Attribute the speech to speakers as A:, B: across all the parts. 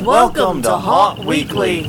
A: Welcome to Haunt Weekly.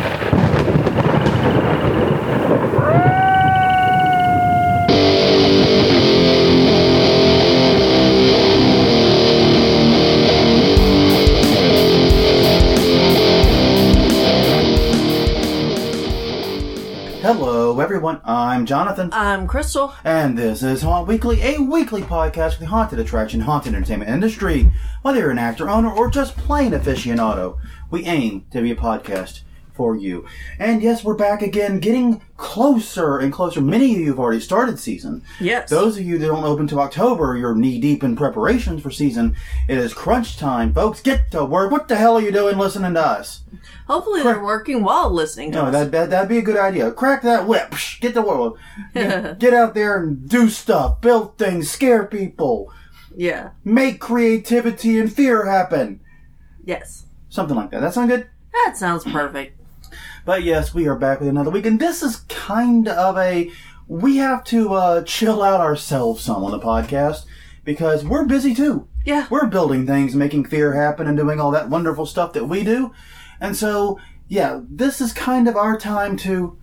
B: Hello everyone, I'm Jonathan.
A: I'm Crystal.
B: And this is Haunt Weekly, a weekly podcast for the haunted attraction, haunted entertainment industry. Whether you're an actor, owner, or just plain aficionado, we aim to be a podcast for you. And yes, we're back again, getting closer and closer. Many of you have already started season.
A: Yes.
B: Those of you that don't open till October, you're knee-deep in preparations for season. It is crunch time, folks. Get to work. What the hell are you doing listening to us?
A: Hopefully they're working while listening to us.
B: That'd be a good idea. Crack that whip. Get to work. Get out there and do stuff. Build things. Scare people.
A: Yeah.
B: Make creativity and fear happen.
A: Yes.
B: Something like that. That sound good?
A: That sounds perfect.
B: But yes, we are back with another week. And this is kind of we have to chill out ourselves some on the podcast because we're busy too.
A: Yeah.
B: We're building things, making fear happen, and doing all that wonderful stuff that we do. And so, yeah, this is kind of our time to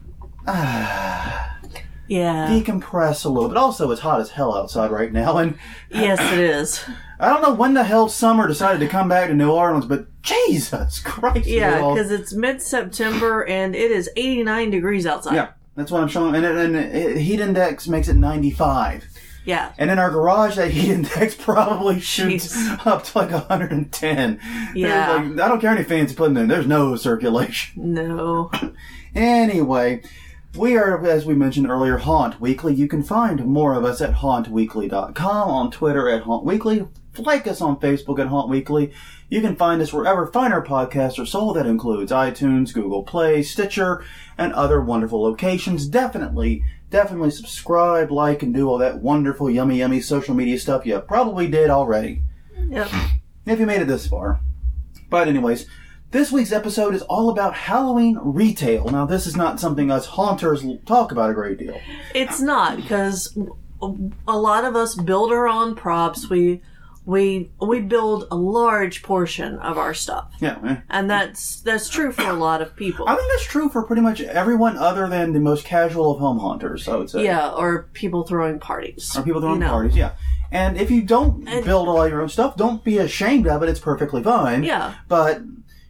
B: decompress a little bit. Also, it's hot as hell outside right now. And
A: yes, it is.
B: I don't know when the hell summer decided to come back to New Orleans, but Jesus Christ.
A: Yeah, because it's mid-September and it is 89 degrees outside.
B: Yeah, that's what I'm showing. And heat index makes it 95.
A: Yeah.
B: And in our garage, that heat index probably shoots up to like 110.
A: Yeah.
B: I don't care how many fans you put in there. There's no circulation.
A: No.
B: Anyway, we are, as we mentioned earlier, Haunt Weekly. You can find more of us at hauntweekly.com, on Twitter at Haunt Weekly. Like us on Facebook at Haunt Weekly. You can find us wherever finer podcasts are sold. That includes iTunes, Google Play, Stitcher, and other wonderful locations. Definitely subscribe, like, and do all that wonderful, yummy social media stuff you probably did already.
A: Yep.
B: If you made it this far. But anyways, this week's episode is all about Halloween retail. Now, this is not something us haunters talk about a great deal.
A: It's not, because a lot of us build our own props. We build a large portion of our stuff.
B: Yeah.
A: And that's true for a lot of people.
B: I think that's true for pretty much everyone other than the most casual of home hunters, I would say.
A: Yeah, or people throwing parties.
B: Or people throwing parties, yeah. And if you don't build all your own stuff, don't be ashamed of it. It's perfectly fine.
A: Yeah.
B: But,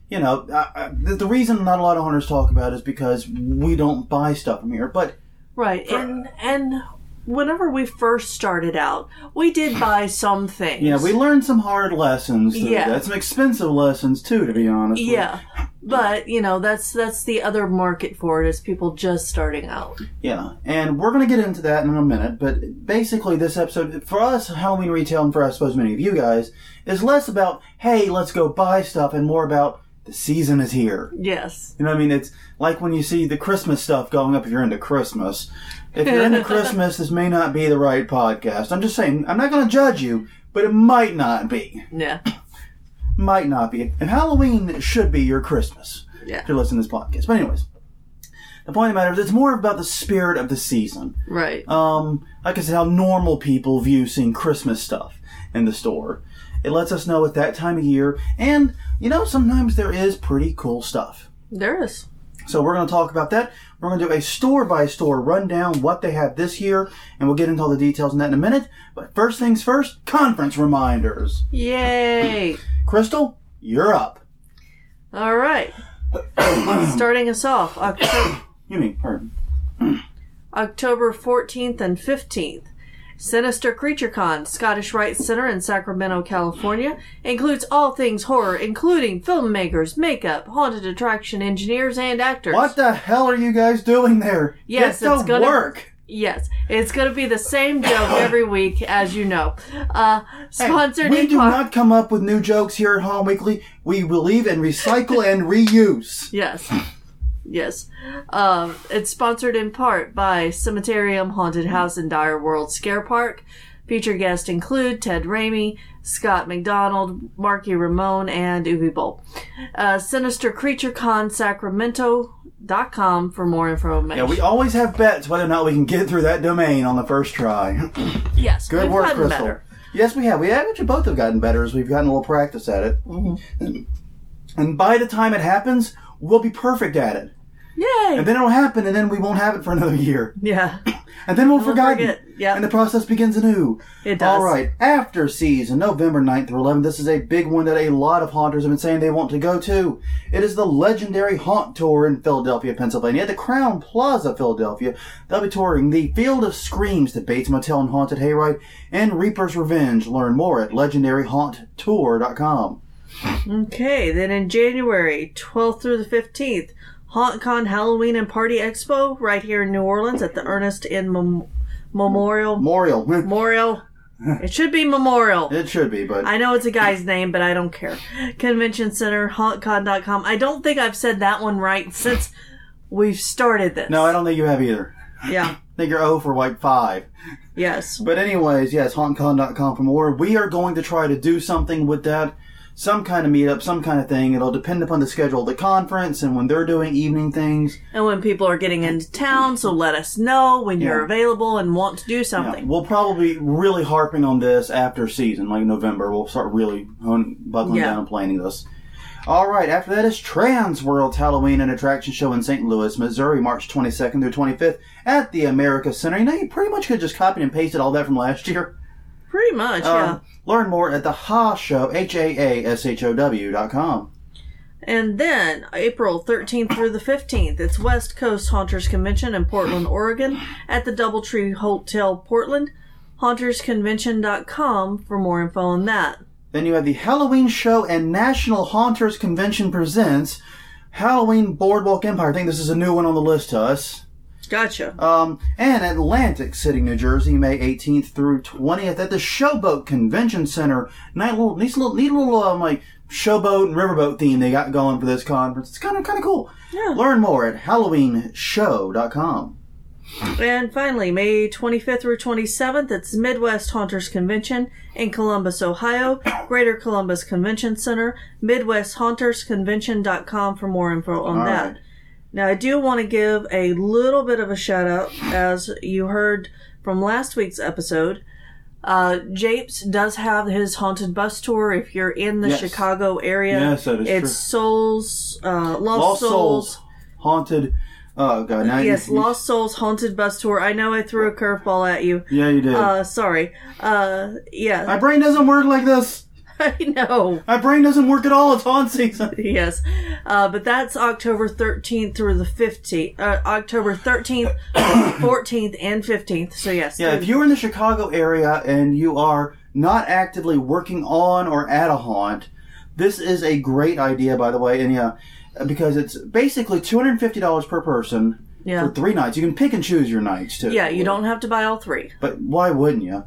B: the reason not a lot of hunters talk about it is because we don't buy stuff from here. But
A: right. And whenever we first started out, we did buy some things.
B: Yeah, we learned some hard lessons.
A: Yeah.
B: That's some expensive lessons, too, to be honest.
A: Yeah. But, that's the other market for it, is people just starting out.
B: Yeah. And we're going to get into that in a minute. But basically, this episode, for us, Halloween retail, and for I suppose many of you guys, is less about, hey, let's go buy stuff, and more about the season is here.
A: Yes.
B: You know what I mean? It's like when you see the Christmas stuff going up if you're into Christmas. If you're into Christmas, this may not be the right podcast. I'm just saying, I'm not going to judge you, but it might not be.
A: Yeah.
B: Might not be. And Halloween should be your Christmas.
A: Yeah.
B: If you're listening to this podcast. But anyways, the point of the matter is it's more about the spirit of the season.
A: Right.
B: Like I said, how normal people view seeing Christmas stuff in the store. It lets us know at that time of year. And, sometimes there is pretty cool stuff.
A: There is.
B: So we're going to talk about that. We're going to do a store-by-store rundown, what they have this year, and we'll get into all the details on that in a minute. But first things first, conference reminders.
A: Yay!
B: Crystal, you're up.
A: All right. Starting us off, October 14th and 15th. Sinister Creature Con, Scottish Rite Center in Sacramento, California, includes all things horror, including filmmakers, makeup, haunted attraction engineers, and actors.
B: What the hell are you guys doing there?
A: Yes,
B: Get to work.
A: Yes, it's going to be the same joke every week, as you know. Sponsored
B: we do not come up with new jokes here at Haunt Weekly. We believe in recycle and reuse.
A: Yes. Yes. It's sponsored in part by Cemeterium Haunted House and Dire World Scare Park. Featured guests include Ted Raimi, Scott McDonald, Marky Ramone, and Uwe Boll. Sinister Creature Con Sacramento.com for more information.
B: Yeah, we always have bets whether or not we can get through that domain on the first try.
A: Yes,
B: good
A: we've
B: work,
A: gotten
B: Crystal.
A: better.
B: Yes, we have. We actually both have gotten better as we've gotten a little practice at it. Mm-hmm. And by the time it happens, we'll be perfect at it.
A: Yay!
B: And then it'll happen, and then we won't have it for another year.
A: Yeah.
B: And then we'll forget.
A: Yep.
B: And the process begins anew.
A: It does.
B: All right. After season, November 9th through 11th, this is a big one that a lot of haunters have been saying they want to go to. It is the legendary Haunt Tour in Philadelphia, Pennsylvania, at the Crown Plaza, Philadelphia. They'll be touring the Field of Screams, the Bates Motel and Haunted Hayride, and Reaper's Revenge. Learn more at legendaryhaunttour.com.
A: Okay, then in January 12th through the 15th, HauntCon Halloween and Party Expo right here in New Orleans at the Ernest N. Memorial. It should be Memorial.
B: It should be, but...
A: I know it's a guy's name, but I don't care. Convention Center, hauntcon.com. I don't think I've said that one right since we've started this.
B: No, I don't think you have either.
A: Yeah.
B: I think you're 0 for like 5.
A: Yes.
B: But anyways, yes, hauntcon.com for more. We are going to try to do something with that. Some kind of meetup, some kind of thing. It'll depend upon the schedule of the conference and when they're doing evening things.
A: And when people are getting into town, so let us know when you're available and want to do something.
B: Yeah, we'll probably be really harping on this after season, like November. We'll start really buckling down and planning this. All right, after that is Trans World's Halloween and Attraction Show in St. Louis, Missouri, March 22nd through 25th at the America Center. You know, you pretty much could just copy and pasted all that from last year.
A: Pretty much, yeah.
B: Learn more at the HA Show, HAASHOW.com.
A: And then, April 13th through the 15th, it's West Coast Haunters Convention in Portland, Oregon, at the Doubletree Hotel, Portland. HauntersConvention.com for more info on that.
B: Then you have the Halloween Show and National Haunters Convention presents Halloween Boardwalk Empire. I think this is a new one on the list to us.
A: Gotcha.
B: And Atlantic City, New Jersey, May 18th through 20th at the Showboat Convention Center. Neat little like showboat and riverboat theme they got going for this conference. It's kind of cool.
A: Yeah.
B: Learn more at HalloweenShow.com.
A: And finally, May 25th through 27th, it's Midwest Haunters Convention in Columbus, Ohio, Greater Columbus Convention Center, MidwestHauntersConvention.com for more info on that.
B: Right.
A: Now, I do want to give a little bit of a shout out, as you heard from last week's episode. Japes does have his haunted bus tour if you're in the Chicago area.
B: Yes, that is true.
A: It's Souls, Lost Souls.
B: Haunted. Oh, God. Now
A: Lost Souls Haunted Bus Tour. I know I threw a curveball at you.
B: Yeah, you did.
A: Sorry. Yeah.
B: My brain doesn't work like this.
A: I know.
B: My brain doesn't work at all. It's haunt season.
A: Yes. But that's October 13th through the 15th. October 13th, 14th, and 15th. So, yes.
B: Yeah, if you're in the Chicago area and you are not actively working on or at a haunt, this is a great idea, by the way. And yeah, because it's basically $250 per person for 3 nights. You can pick and choose your nights, too.
A: Yeah, you don't have to buy all 3.
B: But why wouldn't you?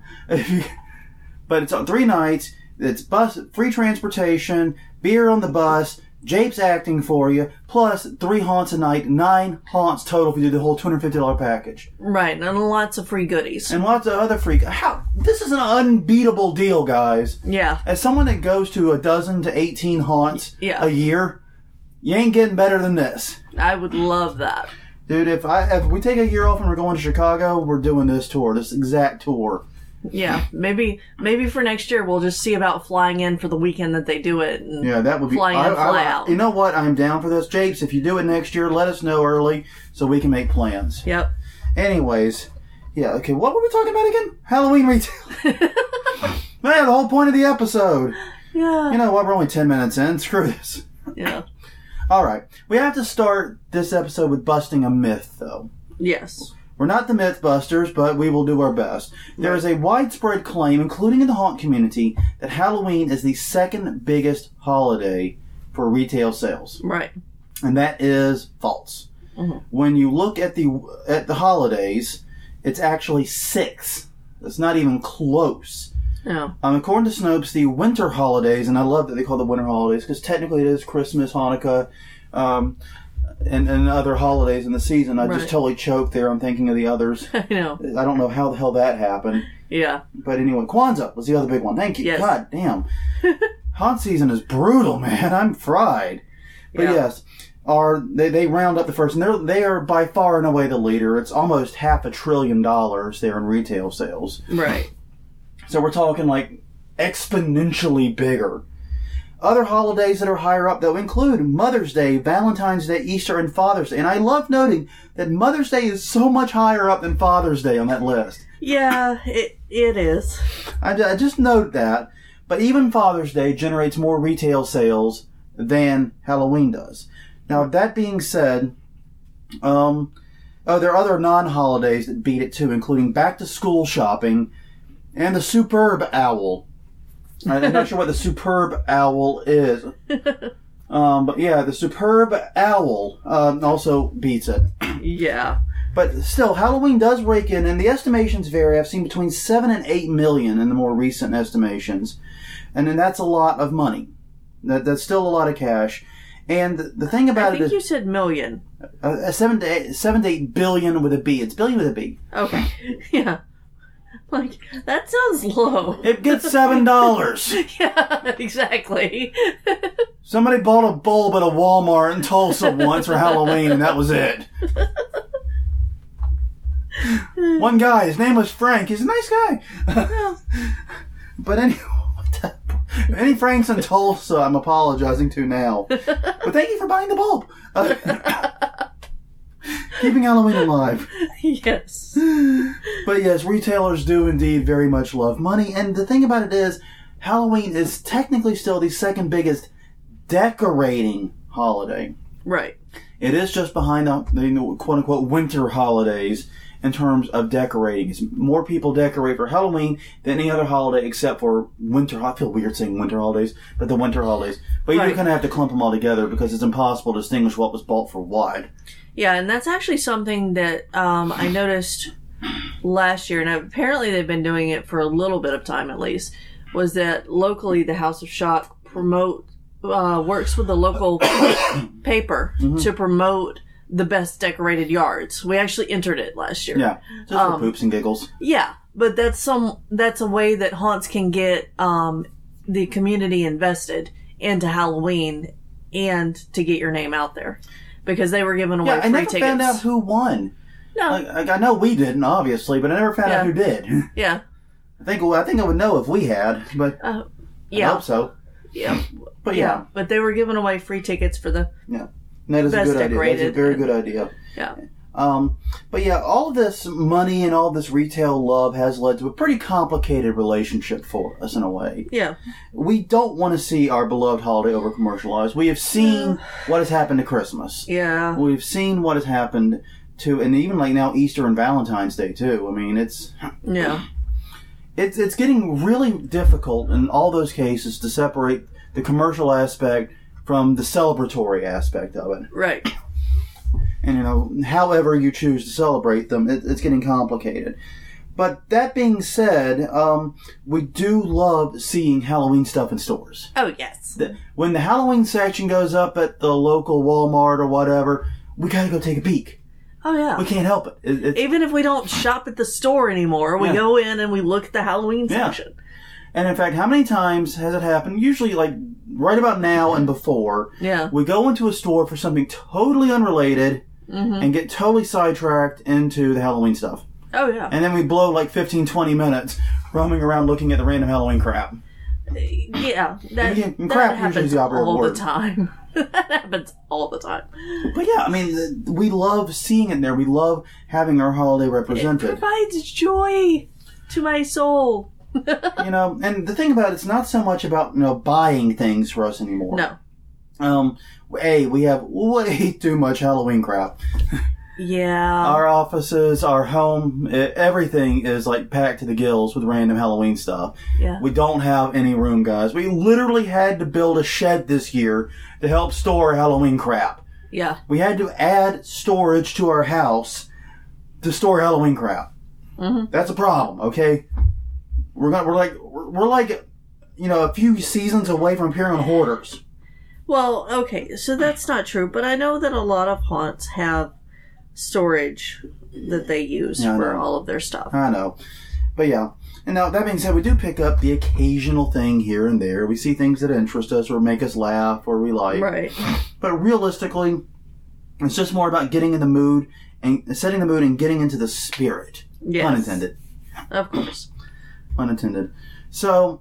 B: But it's on 3 nights. It's bus, free transportation, beer on the bus, Japes acting for you, plus 3 haunts a night, 9 haunts total if you do the whole $250 package.
A: Right, and lots of free goodies.
B: And lots of other free... This is an unbeatable deal, guys.
A: Yeah.
B: As someone that goes to 12 to 18 haunts a year, you ain't getting better than this.
A: I would love that.
B: Dude, if we take a year off and we're going to Chicago, we're doing this tour, this exact tour.
A: Yeah, maybe for next year we'll just see about flying in for the weekend that they do it. And
B: that would be
A: fly in, fly out.
B: You know what? I'm down for this, Japes. If you do it next year, let us know early so we can make plans.
A: Yep.
B: Anyways, okay. What were we talking about again? Halloween retail. Man, the whole point of the episode.
A: Yeah.
B: You know what? We're only 10 minutes in. Screw this.
A: Yeah.
B: All right. We have to start this episode with busting a myth, though.
A: Yes.
B: We're not the Mythbusters, but we will do our best. There is a widespread claim, including in the haunt community, that Halloween is the second biggest holiday for retail sales.
A: Right.
B: And that is false. Mm-hmm. When you look at the holidays, it's actually 6. It's not even close.
A: No.
B: According to Snopes, the winter holidays, and I love that they call the winter holidays, because technically it is Christmas, Hanukkah, and other holidays in the season. I just totally choked there. I'm thinking of the others.
A: I know.
B: I don't know how the hell that happened.
A: Yeah.
B: But anyway, Kwanzaa was the other big one. Thank you.
A: Yes.
B: God damn. Haunt season is brutal, man. I'm fried. But yes, they round up the first, and they are by far and away the leader. It's almost $500 billion there in retail sales.
A: Right.
B: So we're talking like exponentially bigger. other holidays that are higher up, though, include Mother's Day, Valentine's Day, Easter, and Father's Day. And I love noting that Mother's Day is so much higher up than Father's Day on that list.
A: Yeah, it is.
B: I just note that. But even Father's Day generates more retail sales than Halloween does. Now, that being said, there are other non-holidays that beat it too, including back-to-school shopping and the Superb Owl. I'm not sure what the Superb Owl is. But yeah, the Superb Owl also beats it.
A: Yeah.
B: But still, Halloween does rake in, and the estimations vary. I've seen between 7 and 8 million in the more recent estimations. And then that's a lot of money. That's still a lot of cash. And the thing about it is...
A: I think you said million.
B: 7 to 8 billion with a B. It's billion with a B.
A: Okay. Yeah. Like, that sounds low.
B: It gets $7.
A: Yeah, exactly.
B: Somebody bought a bulb at a Walmart in Tulsa once for Halloween, and that was it. One guy, his name was Frank. He's a nice guy.
A: Yeah.
B: But anyway, any Franks in Tulsa, I'm apologizing to now. But thank you for buying the bulb. Keeping Halloween alive.
A: Yes.
B: But yes, retailers do indeed very much love money. And the thing about it is, Halloween is technically still the second biggest decorating holiday.
A: Right.
B: It is just behind the quote-unquote winter holidays in terms of decorating. It's more people decorate for Halloween than any other holiday except for winter. I feel weird saying winter holidays, but the winter holidays. But you kind of have to clump them all together because it's impossible to distinguish what was bought for what.
A: Yeah, and that's actually something that I noticed last year, and apparently they've been doing it for a little bit of time at least, was that locally the House of Shock works with the local paper to promote the best decorated yards. We actually entered it last year.
B: Yeah, just for poops and giggles.
A: Yeah, but that's a way that haunts can get the community invested into Halloween and to get your name out there. Because they were giving away free tickets.
B: I never found out who won.
A: No.
B: I know we didn't, obviously, but I never found out who did.
A: Yeah.
B: I think I would know if we had, but
A: yeah.
B: I hope so.
A: Yeah.
B: But yeah.
A: But they were giving away free tickets for the
B: that is
A: best
B: a good
A: decorated.
B: idea. That's a very good idea.
A: Yeah.
B: But yeah, all of this money and all this retail love has led to a pretty complicated relationship for us in a way.
A: Yeah.
B: We don't want to see our beloved holiday over-commercialized. We have seen what has happened to Christmas.
A: Yeah.
B: We've seen what has happened to, and even like now Easter and Valentine's Day too. I mean, it's getting really difficult in all those cases to separate the commercial aspect from the celebratory aspect of it.
A: Right.
B: And, however you choose to celebrate them, it's getting complicated. But that being said, we do love seeing Halloween stuff in stores.
A: Oh, yes.
B: When the Halloween section goes up at the local Walmart or whatever, we gotta go take a peek.
A: Oh, yeah.
B: We can't help it.
A: Even if we don't shop at the store anymore, we go in and we look at the Halloween section.
B: And in fact, how many times has it happened? Usually, like, right about now and before.
A: Yeah.
B: We go into a store for something totally unrelated and get totally sidetracked into the Halloween stuff.
A: Oh, yeah.
B: And then we blow like 15, 20 minutes roaming around looking at the random Halloween crap.
A: Yeah. That
B: usually
A: happens
B: the operative
A: all
B: word.
A: the time. That happens all the time.
B: But yeah, I mean, we love seeing it there. We love having our holiday represented.
A: It provides joy to my soul.
B: And the thing about it's not so much about, buying things for us anymore.
A: No.
B: We have way too much Halloween crap.
A: Yeah.
B: Our offices, our home, everything is like packed to the gills with random Halloween stuff.
A: Yeah.
B: We don't have any room, guys. We literally had to build a shed this year to help store Halloween crap.
A: Yeah.
B: We had to add storage to our house to store Halloween crap.
A: Mm-hmm.
B: That's a problem, okay? We're like a few seasons away from appearing on Hoarders.
A: Well, okay, so that's not true, but I know that a lot of haunts have storage that they use for all of their stuff.
B: I know. But yeah. And now, that being said, we do pick up the occasional thing here and there. We see things that interest us or make us laugh or we like.
A: Right.
B: But realistically, it's just more about getting in the mood and setting the mood and getting into the spirit.
A: Yes.
B: Pun intended.
A: Of course.
B: Pun intended. So,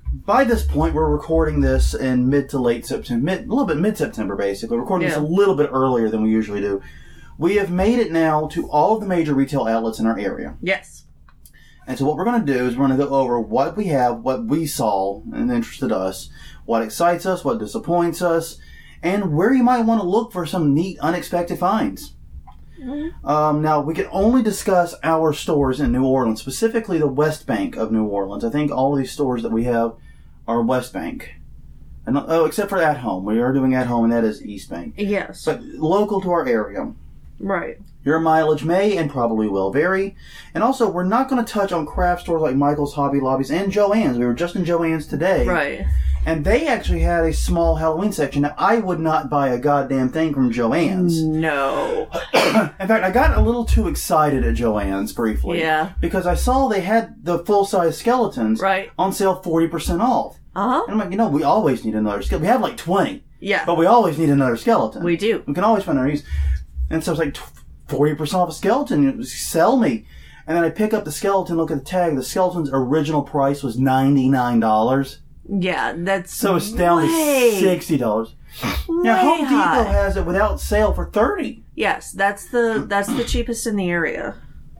B: by this point, we're recording this in mid to late September, a little bit mid-September, basically. We're recording this a little bit earlier than we usually do. We have made it now to all of the major retail outlets in our area.
A: Yes.
B: And so what we're going to do is we're going to go over what we have, what we saw and interested us, what excites us, what disappoints us, and where you might want to look for some neat, unexpected finds. Mm-hmm. Now, we can only discuss our stores in New Orleans, specifically the West Bank of New Orleans. I think all of these stores that we have are West Bank. Except for At Home. We are doing At Home, and that is East Bank.
A: Yes.
B: But local to our area.
A: Right.
B: Your mileage may and probably will vary. And also, we're not going to touch on craft stores like Michael's, Hobby Lobbies, and Joann's. We were just in Joann's today.
A: Right.
B: And they actually had a small Halloween section. Now, I would not buy a goddamn thing from Joann's.
A: No.
B: In fact, I got a little too excited at Joann's briefly.
A: Yeah.
B: Because I saw they had the full-size skeletons on sale 40% off.
A: Uh-huh.
B: And I'm like, we always need another skeleton. We have like 20.
A: Yeah.
B: But we always need another skeleton.
A: We do.
B: We can always find another use. And so it's like 40% off a skeleton. Sell me. And then I pick up the skeleton, look at the tag. The skeleton's original price was $99.
A: Yeah, that's
B: so it's down to $60. Now Home Depot has it without sale for $30.
A: Yes, that's the cheapest in the area,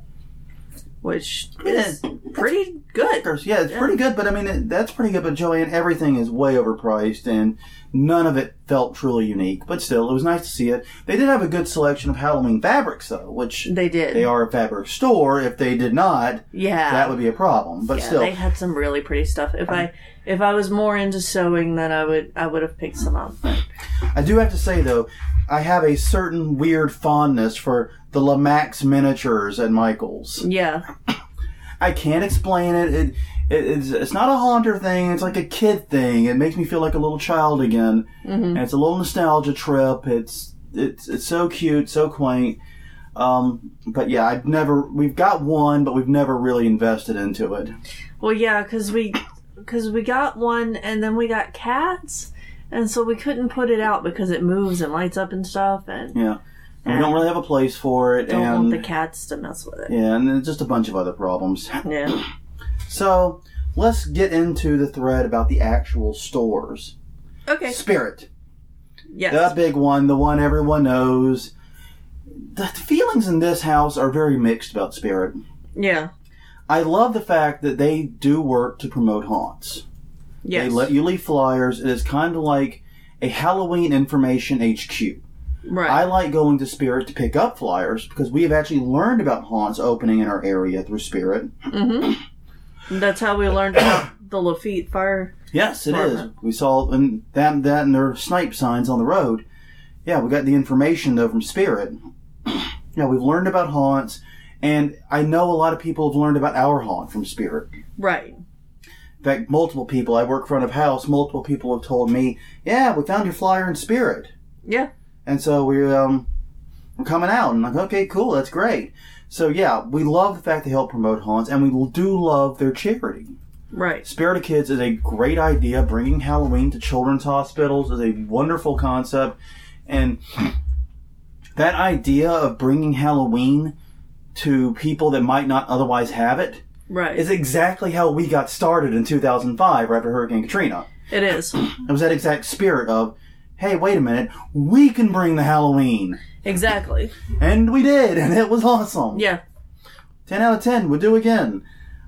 A: which is pretty good.
B: Yeah, it's pretty good, but I mean that's pretty good. But Joanne, everything is way overpriced, and none of it felt truly unique. But still, it was nice to see it. They did have a good selection of Halloween fabrics, though, which
A: they did.
B: They are a fabric store. If they did not,
A: that
B: would be a problem. But still,
A: they had some really pretty stuff. If I was more into sewing, then I would have picked some up.
B: I do have to say though, I have a certain weird fondness for the Lamax miniatures at Michael's.
A: Yeah.
B: I can't explain it. It's not a haunter thing. It's like a kid thing. It makes me feel like a little child again. Mm-hmm. And it's a little nostalgia trip. It's so cute, so quaint. But yeah, we've got one, but we've never really invested into it. Well,
A: yeah, because we got one and then we got cats. And so we couldn't put it out because it moves and lights up and stuff. And
B: we don't really have a place for it.
A: Don't want the cats to mess with it.
B: Yeah, and then just a bunch of other problems.
A: Yeah.
B: So, let's get into the thread about the actual stores.
A: Okay.
B: Spirit.
A: Yes.
B: The big one, the one everyone knows. The feelings in this house are very mixed about Spirit.
A: Yeah.
B: I love the fact that they do work to promote haunts.
A: Yes.
B: They let you leave flyers. It is kind of like a Halloween information HQ.
A: Right.
B: I like going to Spirit to pick up flyers because we have actually learned about haunts opening in our area through Spirit.
A: Mm-hmm. That's how we learned about the Lafitte Fire.
B: Yes, it is. We saw that and their snipe signs on the road. Yeah, we got the information though from Spirit. Yeah, we've learned about haunts, and I know a lot of people have learned about our haunt from Spirit.
A: Right.
B: In fact, multiple people, I work front of house, multiple people have told me, yeah, we found your flyer in Spirit.
A: Yeah.
B: And so we're coming out, and I'm like, okay, cool, that's great. So yeah, we love the fact they help promote haunts, and we do love their charity.
A: Right.
B: Spirit of Kids is a great idea. Bringing Halloween to children's hospitals is a wonderful concept. And that idea of bringing Halloween to people that might not otherwise have it is exactly how we got started in 2005 after Hurricane Katrina.
A: It is.
B: It was that exact spirit of, hey, wait a minute, we can bring the Halloween.
A: Exactly.
B: And we did, and it was awesome.
A: Yeah.
B: 10 out of 10, we'll do again.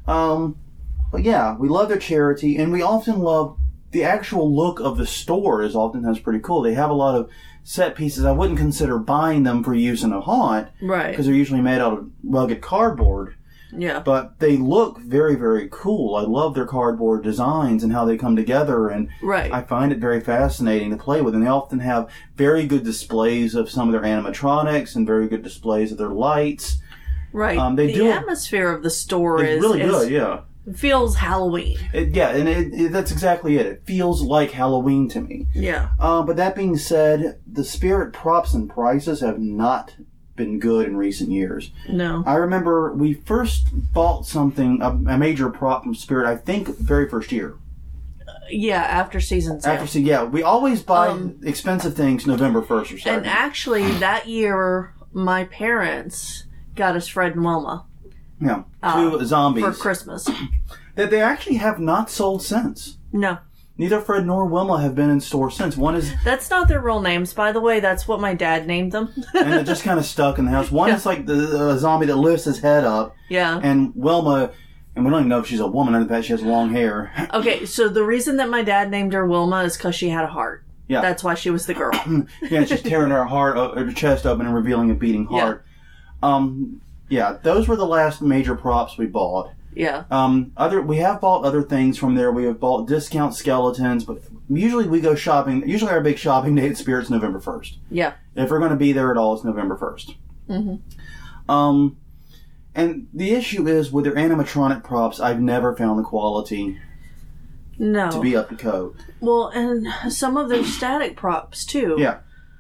B: But yeah, we love their charity, and we often love the actual look of the store is oftentimes pretty cool. They have a lot of set pieces. I wouldn't consider buying them for use in a haunt.
A: Right.
B: Because they're usually made out of rugged cardboard.
A: Yeah.
B: But they look very, very cool. I love their cardboard designs and how they come together, and I find it very fascinating to play with. And they often have very good displays of some of their animatronics and very good displays of their lights.
A: Right. The atmosphere of the store is
B: really good, yeah.
A: It feels Halloween.
B: That's exactly it. It feels like Halloween to me.
A: Yeah.
B: But that being said, the Spirit props and prices have not been good in recent years.
A: No.
B: I remember we first bought something, a major prop from Spirit, I think, very first year.
A: After season sale.
B: We always buy expensive things November 1st or so.
A: And actually, that year, my parents got us Fred and Wilma.
B: Yeah, two zombies.
A: For Christmas.
B: That they actually have not sold since.
A: No.
B: Neither Fred nor Wilma have been in store since. One is...
A: That's not their real names, by the way. That's what my dad named them.
B: and it just kind of stuck in the house. One is like the zombie that lifts his head up.
A: Yeah.
B: And Wilma... And we don't even know if she's a woman. I bet she has long hair.
A: Okay, so the reason that my dad named her Wilma is because she had a heart.
B: Yeah.
A: That's why she was the girl.
B: Yeah, she's tearing her chest open and revealing a beating heart. Yeah, those were the last major props we bought.
A: Yeah.
B: We have bought other things from there. We have bought discount skeletons, but usually we go shopping. Usually our big shopping day at Spirit's November 1st.
A: Yeah.
B: If we're going to be there at all, it's November 1st. Mm-hmm. And the issue is, with their animatronic props, I've never found the quality to be up to code.
A: Well, and some of their static props, too.
B: Yeah.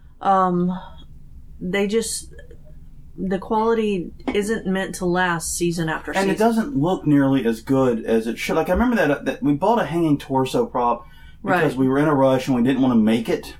A: They just... The quality isn't meant to last season after season.
B: And it doesn't look nearly as good as it should. Like, I remember that we bought a hanging torso prop because we were in a rush and we didn't want to make it.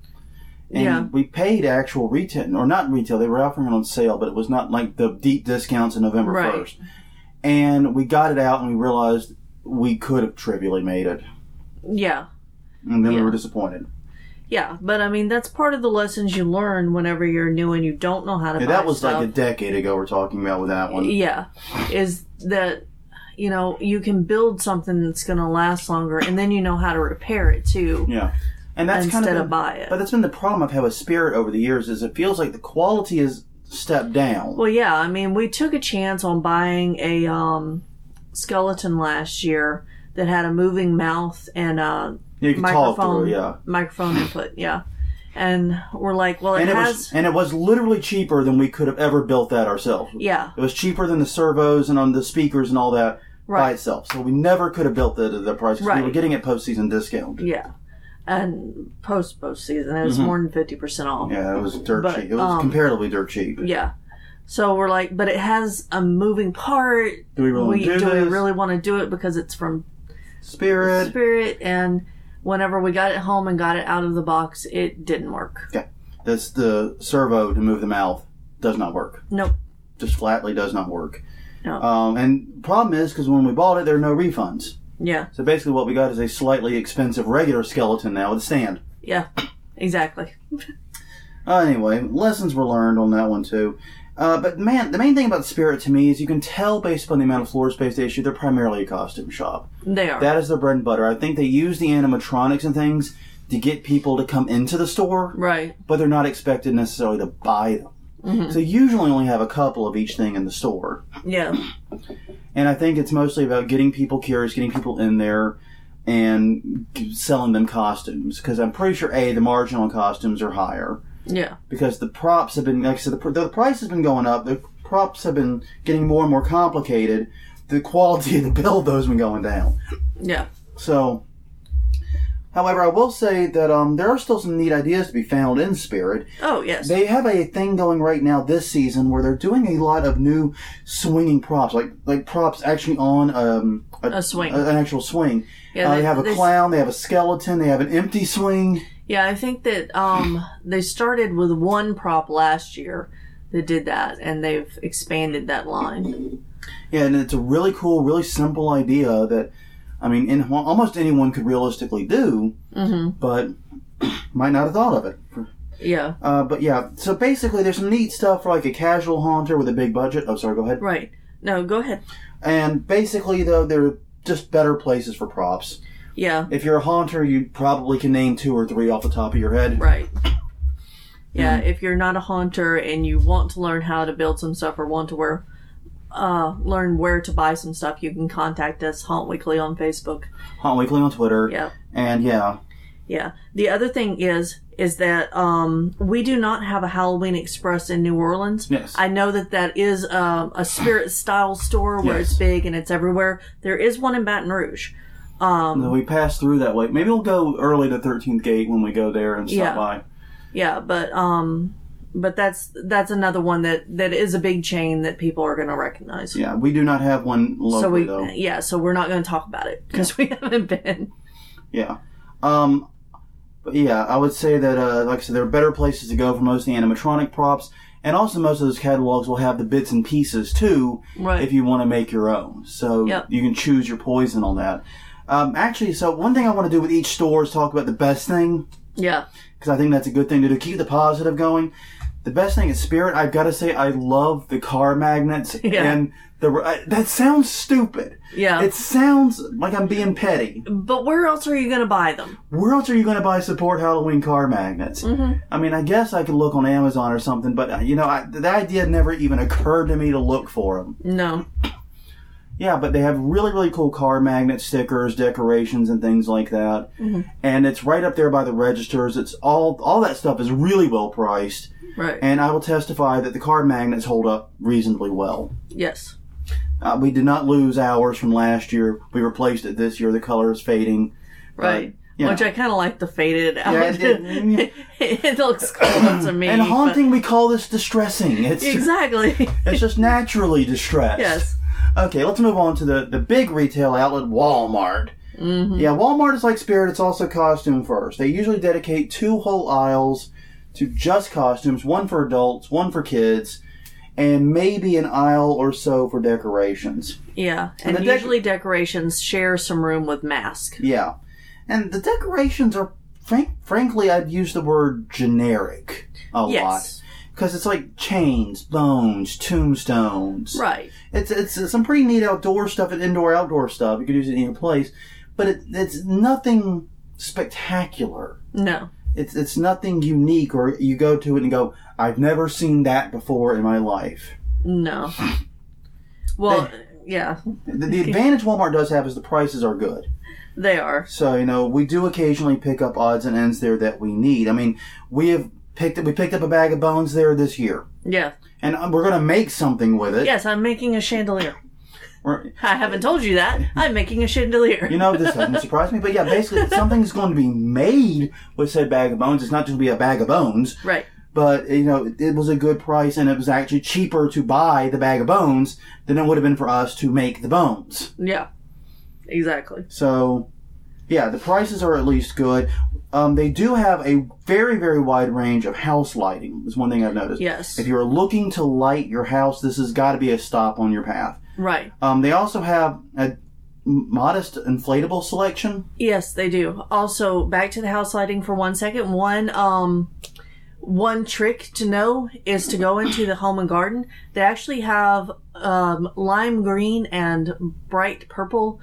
B: And we paid actual retail, or not retail, they were offering it on sale, but it was not like the deep discounts in November 1st. And we got it out and we realized we could have trivially made it.
A: Yeah.
B: And then we were disappointed.
A: Yeah, but I mean, that's part of the lessons you learn whenever you're new and you don't know how to buy
B: that was
A: stuff.
B: like a decade ago we're talking about with that one.
A: Yeah. Is that, you know, you can build something that's going to last longer and then you know how to repair it too.
B: Yeah. And that's
A: instead of buy it.
B: But that's been the problem I've had with Spirit over the years, is it feels like the quality is stepped down.
A: Well, yeah, I mean, we took a chance on buying a skeleton last year that had a moving mouth and
B: you can talk through,
A: microphone input, yeah. And we're like, well, it
B: was literally cheaper than we could have ever built that ourselves.
A: Yeah.
B: It was cheaper than the servos and on the speakers and all that by itself. So we never could have built the price because we were getting it post-season discount.
A: Yeah. And post-season, it was more than 50% off.
B: Yeah, it was dirt cheap. It was comparatively dirt cheap.
A: Yeah. So we're like, but it has a moving part.
B: Do we really
A: want to do it because it's from
B: Spirit?
A: And whenever we got it home and got it out of the box, it didn't work.
B: Okay. That's the servo to move the mouth. Does not work.
A: Nope.
B: Just flatly does not work.
A: No.
B: And problem is, because when we bought it, there are no refunds.
A: Yeah.
B: So basically what we got is a slightly expensive regular skeleton now with a stand.
A: Yeah, exactly.
B: Anyway, lessons were learned on that one too. But man, the main thing about Spirit to me is you can tell based on the amount of floor space they issue, they're primarily a costume shop.
A: They are.
B: That is their bread and butter. I think they use the animatronics and things to get people to come into the store.
A: Right.
B: But they're not expected necessarily to buy them. Mm-hmm. So usually only have a couple of each thing in the store.
A: Yeah.
B: And I think it's mostly about getting people curious, getting people in there, and selling them costumes. Because I'm pretty sure, the margin on costumes are higher.
A: Yeah. Because
B: the props have been, like I said, the price has been going up. The props have been getting more and more complicated. The quality of the build, though, has been going down.
A: Yeah.
B: So, however, I will say that there are still some neat ideas to be found in Spirit.
A: Oh, yes.
B: They have a thing going right now this season where they're doing a lot of new swinging props, like props actually on
A: a swing.
B: An actual swing.
A: Yeah,
B: they have a clown, they have a skeleton, they have an empty swing.
A: Yeah, I think that they started with one prop last year that did that, and they've expanded that line.
B: Yeah, and it's a really cool, really simple idea that, I mean, almost anyone could realistically do, but might not have thought of it.
A: Yeah.
B: But yeah, so basically there's some neat stuff for like a casual haunter with a big budget. Oh, sorry, go ahead.
A: Right. No, go ahead.
B: And basically, though, they're just better places for props.
A: Yeah.
B: If you're a haunter, you probably can name 2 or 3 off the top of your head.
A: Right. Yeah, if you're not a haunter and you want to learn how to build some stuff or want to learn where to buy some stuff, you can contact us, Haunt Weekly on Facebook.
B: Haunt Weekly on Twitter.
A: Yeah.
B: And yeah.
A: Yeah. The other thing is that we do not have a Halloween Express in New Orleans.
B: Yes.
A: I know that is a Spirit-style store where it's big and it's everywhere. There is one in Baton Rouge.
B: We pass through that way. Maybe we'll go early to 13th Gate when we go there and stop by.
A: Yeah, but that's another one that is a big chain that people are going to recognize.
B: Yeah, we do not have one locally, though.
A: Yeah, so we're not going to talk about it because we haven't been.
B: Yeah. But yeah, I would say that, like I said, there are better places to go for most of the animatronic props. And also most of those catalogs will have the bits and pieces, too, if you want to make your own. So you can choose your poison on that. Actually, so one thing I want to do with each store is talk about the best thing.
A: Yeah.
B: Because I think that's a good thing to do. Keep the positive going. The best thing is Spirit. I've got to say, I love the car magnets.
A: Yeah.
B: And that sounds stupid.
A: Yeah.
B: It sounds like I'm being petty.
A: But where else are you going to buy them?
B: Where else are you going to buy support Halloween car magnets?
A: Mm-hmm.
B: I mean, I guess I could look on Amazon or something, but, the idea never even occurred to me to look for them.
A: No.
B: Yeah, but they have really, really cool car magnet stickers, decorations, and things like that.
A: Mm-hmm.
B: And it's right up there by the registers. It's all that stuff is really well priced.
A: Right.
B: And I will testify that the car magnets hold up reasonably well.
A: Yes.
B: We did not lose ours from last year. We replaced it this year. The color is fading.
A: Right.
B: Yeah.
A: Which I kind of like the faded out.
B: Yeah,
A: It looks cool to me.
B: And haunting, we call this distressing. It's
A: Exactly.
B: It's just naturally distressed.
A: Yes.
B: Okay, let's move on to the big retail outlet, Walmart.
A: Mm-hmm.
B: Yeah, Walmart is like Spirit. It's also costume first. They usually dedicate 2 whole aisles to just costumes, one for adults, one for kids, and maybe an aisle or so for decorations.
A: Yeah, and usually decorations share some room with masks.
B: Yeah. And the decorations are, frankly, I'd use the word generic a lot. Because it's like chains, bones, tombstones.
A: Right.
B: It's some pretty neat outdoor stuff and indoor-outdoor stuff. You could use it in any place. But it's nothing spectacular.
A: No.
B: It's nothing unique, or you go to it and go, I've never seen that before in my life.
A: No. Well, yeah.
B: The advantage Walmart does have is the prices are good.
A: They are.
B: So, we do occasionally pick up odds and ends there that we need. I mean, we picked up a bag of bones there this year.
A: Yeah.
B: And we're going to make something with it.
A: Yes, I'm making a chandelier. I haven't told you that. I'm making a chandelier.
B: This doesn't surprise me. But yeah, basically, something's going to be made with said bag of bones. It's not just going to be a bag of bones.
A: Right.
B: But, it was a good price, and it was actually cheaper to buy the bag of bones than it would have been for us to make the bones.
A: Yeah. Exactly.
B: So, yeah, the prices are at least good. They do have a very, very wide range of house lighting, is one thing I've noticed.
A: Yes.
B: If you're looking to light your house, this has got to be a stop on your path.
A: Right.
B: They also have a modest inflatable selection.
A: Yes, they do. Also, back to the house lighting for 1 second. One trick to know is to go into the Home and Garden. They actually have lime green and bright purple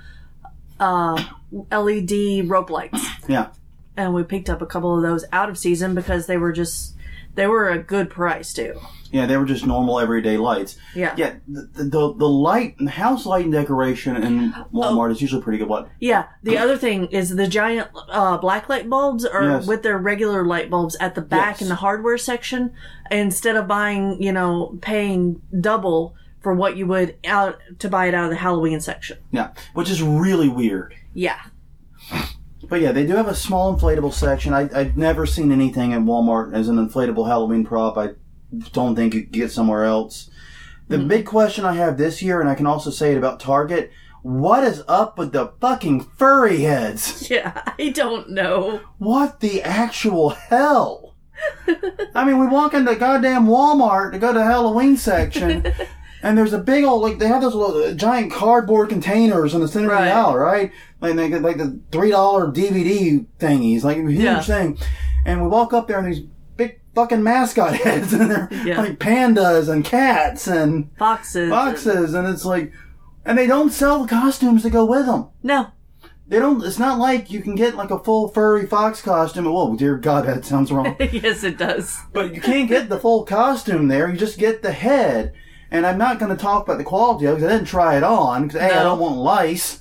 A: LED rope lights.
B: Yeah.
A: And we picked up a couple of those out of season because they were a good price too.
B: Yeah, they were just normal everyday lights.
A: Yeah.
B: Yeah, the house light and decoration in Walmart is usually pretty good. What?
A: Yeah. The other thing is the giant black light bulbs are with their regular light bulbs at the back in the hardware section. Instead of paying double for what you would to buy it out of the Halloween section.
B: Yeah, which is really weird.
A: Yeah.
B: But yeah, they do have a small inflatable section. I've never seen anything at Walmart as an inflatable Halloween prop. I don't think you could get somewhere else. The big question I have this year, and I can also say it about Target, what is up with the fucking furry heads?
A: Yeah, I don't know.
B: What the actual hell? I mean, we walk into goddamn Walmart to go to the Halloween section, and there's a big old, they have those little giant cardboard containers in the center of the aisle, right? Like the $3 DVD thingies, like a huge thing. And we walk up there and these big fucking mascot heads, and they're like pandas and cats and foxes, and it's like, and they don't sell the costumes to go with them.
A: No.
B: They don't, it's not like you can get like a full furry fox costume. Oh, dear God, that sounds wrong.
A: Yes, it does.
B: But you can't get the full costume there. You just get the head. And I'm not going to talk about the quality of it because I didn't try it on. Because, I don't want lice.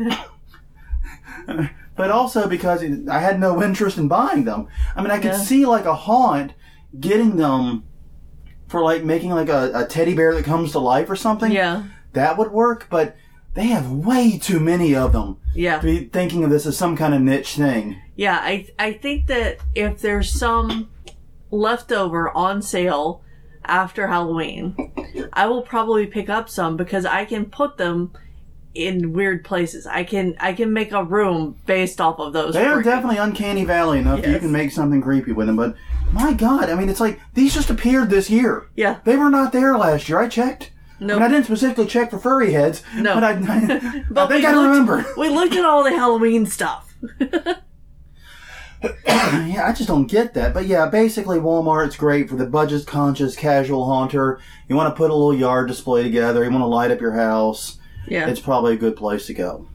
B: But also because I had no interest in buying them. I mean, I could see like a haunt getting them for like making like a teddy bear that comes to life or something.
A: Yeah.
B: That would work, but they have way too many of them.
A: Yeah.
B: To be thinking of this as some kind of niche thing.
A: Yeah, I think that if there's some leftover on sale after Halloween, I will probably pick up some because I can put them in weird places. I can make a room based off of those.
B: They are definitely uncanny valley enough that you can make something creepy with them, but my God, I mean, it's like these just appeared this year.
A: Yeah.
B: They were not there last year. I checked.
A: Nope.
B: I mean, I didn't specifically check for furry heads,
A: No.
B: but I think I remember.
A: We looked at all the Halloween stuff.
B: Yeah, I just don't get that. But yeah, basically Walmart's great for the budget-conscious casual haunter. You want to put a little yard display together. You want to light up your house.
A: Yeah.
B: It's probably a good place to go.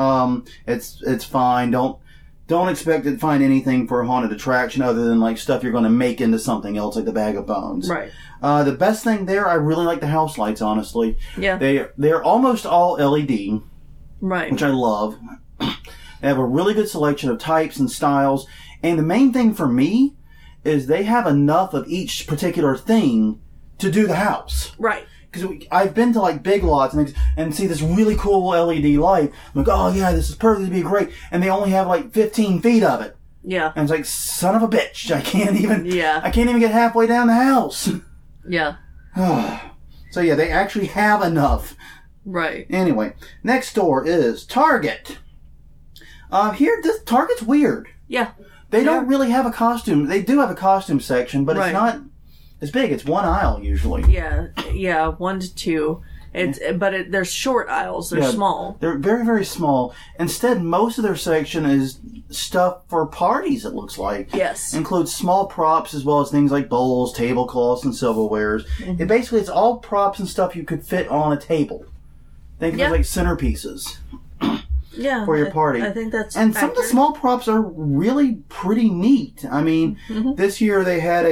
B: It's fine. Don't expect to find anything for a haunted attraction other than like stuff you're going to make into something else, like the Bag of Bones.
A: Right.
B: The best thing there, I really like the house lights. Honestly,
A: Yeah.
B: they're almost all LED,
A: Right.
B: which I love. They have a really good selection of types and styles. And the main thing for me is they have enough of each particular thing to do the house.
A: Right.
B: Because I've been to like Big Lots and see this really cool LED light. I'm like, oh yeah, this is perfect to be great. And they only have like 15 feet of it.
A: Yeah.
B: And it's like, son of a bitch, I can't even get halfway down the house.
A: Yeah.
B: So yeah, they actually have enough.
A: Right.
B: Anyway, next door is Target. Target's weird.
A: Yeah.
B: They don't really have a costume. They do have a costume section, but it's not as big. It's one aisle usually.
A: Yeah, 1 to 2. They're short aisles. They're small.
B: They're very, very small. Instead, most of their section is stuff for parties, it looks like.
A: Yes.
B: Includes small props as well as things like bowls, tablecloths, and silverwares. Mm-hmm. It's all props and stuff you could fit on a table. Think of it like centerpieces.
A: Yeah,
B: for your party.
A: I think that's
B: and some of the small props are really pretty neat. I mean, this year they had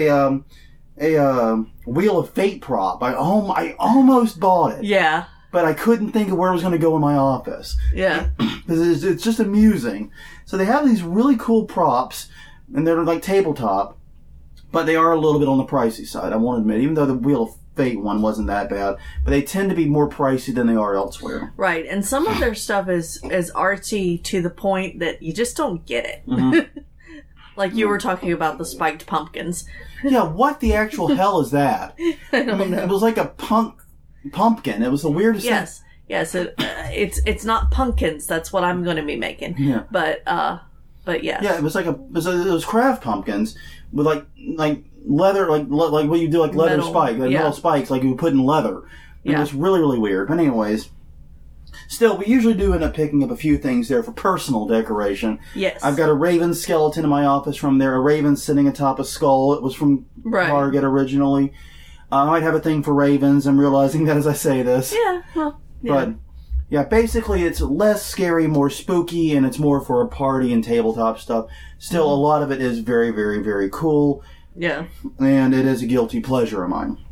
B: a Wheel of Fate prop. I almost bought it.
A: Yeah,
B: but I couldn't think of where it was going to go in my office.
A: Yeah,
B: because it's just amusing. So they have these really cool props, and they're like tabletop, but they are a little bit on the pricey side. I won't admit, even though the Wheel of Fate one wasn't that bad, but they tend to be more pricey than they are elsewhere.
A: Right, and some of their stuff is artsy to the point that you just don't get it. Like you were talking about the spiked pumpkins.
B: Yeah, what the actual hell is that?
A: I don't know.
B: It was like a pumpkin. It was the weirdest thing.
A: Yes, it's not pumpkins. That's what I'm going to be making.
B: Yeah,
A: but yes.
B: Yeah, it was craft pumpkins with like leather, like what you do, like leather spikes, like metal spikes, like you would put in leather. And it was really, really weird. But anyways, still, we usually do end up picking up a few things there for personal decoration.
A: Yes.
B: I've got a raven skeleton in my office from there. A raven sitting atop a skull. It was from Target originally. I might have a thing for ravens. I'm realizing that as I say this.
A: Yeah. Well. Yeah.
B: But yeah, basically it's less scary, more spooky, and it's more for a party and tabletop stuff. Still, a lot of it is very, very, very cool.
A: Yeah.
B: And it is a guilty pleasure of mine.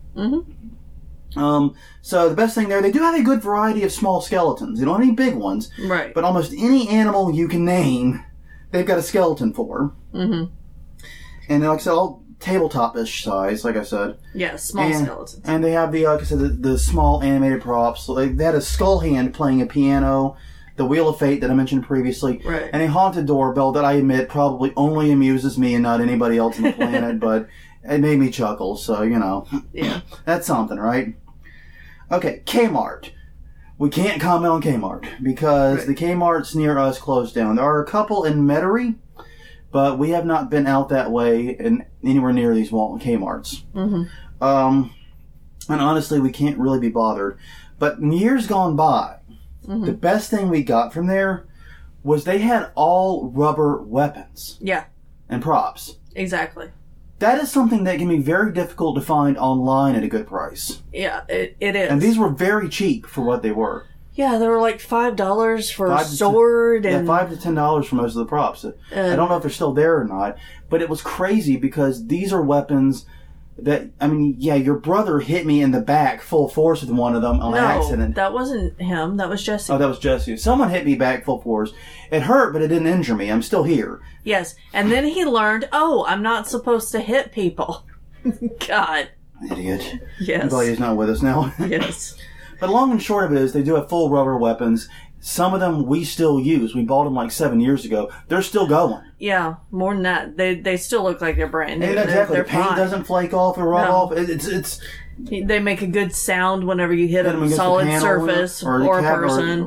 B: So the best thing there, they do have a good variety of small skeletons. They don't have any big ones.
A: Right.
B: But almost any animal you can name, they've got a skeleton for. And like I said, all tabletop-ish size, like I said.
A: Yeah, small skeletons.
B: And they have like I said, the small animated props. So they had a skull hand playing a piano, the Wheel of Fate that I mentioned previously, and a haunted doorbell that I admit probably only amuses me and not anybody else on the planet, but it made me chuckle, so,
A: Yeah.
B: That's something, right? Okay, Kmart. We can't comment on Kmart because the Kmarts near us closed down. There are a couple in Metairie, but we have not been out that way and anywhere near these Kmarts. And honestly, we can't really be bothered. But in years gone by, the best thing we got from there was they had all rubber weapons.
A: Yeah.
B: And props.
A: Exactly.
B: That is something that can be very difficult to find online at a good price.
A: Yeah, it is.
B: And these were very cheap for what they were.
A: Yeah, they were like $5 for a sword.
B: Yeah, $5 to $10 for most of the props. I don't know if they're still there or not, but it was crazy because these are weapons that, I mean, yeah, your brother hit me in the back full force with one of them on accident.
A: That wasn't him. That was Jesse.
B: Oh, that was Jesse. Someone hit me back full force. It hurt, but it didn't injure me. I'm still here.
A: Yes, and then he learned, I'm not supposed to hit people. God.
B: Idiot.
A: Yes.
B: I'm glad he's not with us now.
A: Yes.
B: But long and short of it is they do have full rubber weapons. Some of them we still use. We bought them like 7 years ago. They're still going.
A: Yeah, more than that. They still look like they're brand new.
B: Exactly.
A: They're
B: the paint doesn't flake off or rub off. It's.
A: They make a good sound whenever you hit a solid surface or a person.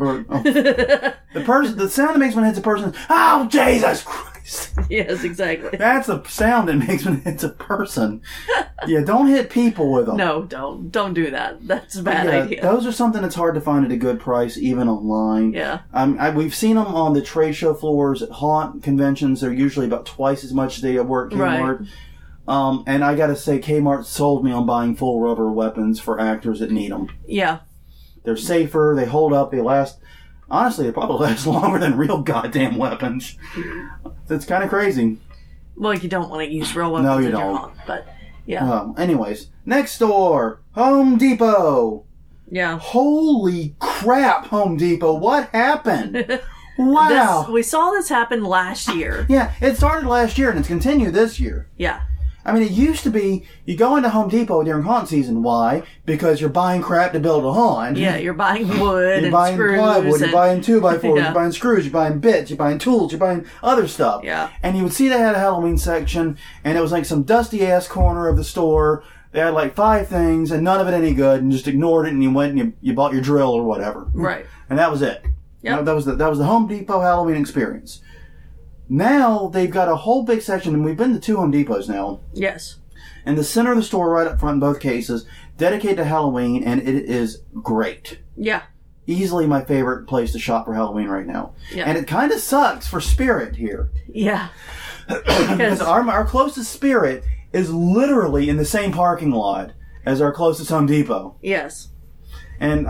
B: The sound that makes when it hits a person is, oh, Jesus Christ.
A: Yes, exactly.
B: That's the sound that makes when it hits a person. Yeah, don't hit people with them.
A: No, don't do that. That's a bad idea.
B: Those are something that's hard to find at a good price, even online.
A: Yeah.
B: We've seen them on the trade show floors at haunt conventions. They're usually about twice as much as they were at Kmart.
A: Right.
B: And I gotta say, Kmart sold me on buying full rubber weapons for actors that need them.
A: Yeah.
B: They're safer, they hold up, they last... Honestly, they probably last longer than real goddamn weapons. It's kind of crazy.
A: Well, you don't want to use real weapons in your haunt, but yeah.
B: Anyways, next door, Home Depot.
A: Yeah.
B: Holy crap, Home Depot! What happened? Wow.
A: We saw this happen last year.
B: Yeah, it started last year and it's continued this year.
A: Yeah.
B: I mean, it used to be you go into Home Depot during haunt season. Why? Because you're buying crap to build a haunt.
A: Yeah, you're buying wood,
B: you're buying
A: screws,
B: plywood, you're buying 2x4s,
A: Yeah.
B: you're buying screws, you're buying bits, you're buying tools, you're buying other stuff.
A: Yeah.
B: And you would see they had a Halloween section, and it was like some dusty ass corner of the store. They had like 5 things, and none of it any good, and just ignored it, and you went and you bought your drill or whatever.
A: Right.
B: And that was it.
A: Yep.
B: That was the Home Depot Halloween experience. Now they've got a whole big section, and we've been to 2 Home Depots now.
A: Yes.
B: In the center of the store, right up front in both cases, dedicated to Halloween, and it is great.
A: Yeah.
B: Easily my favorite place to shop for Halloween right now.
A: Yeah.
B: And it kind of sucks for Spirit here.
A: Yeah.
B: Because our closest Spirit is literally in the same parking lot as our closest Home Depot.
A: Yes.
B: And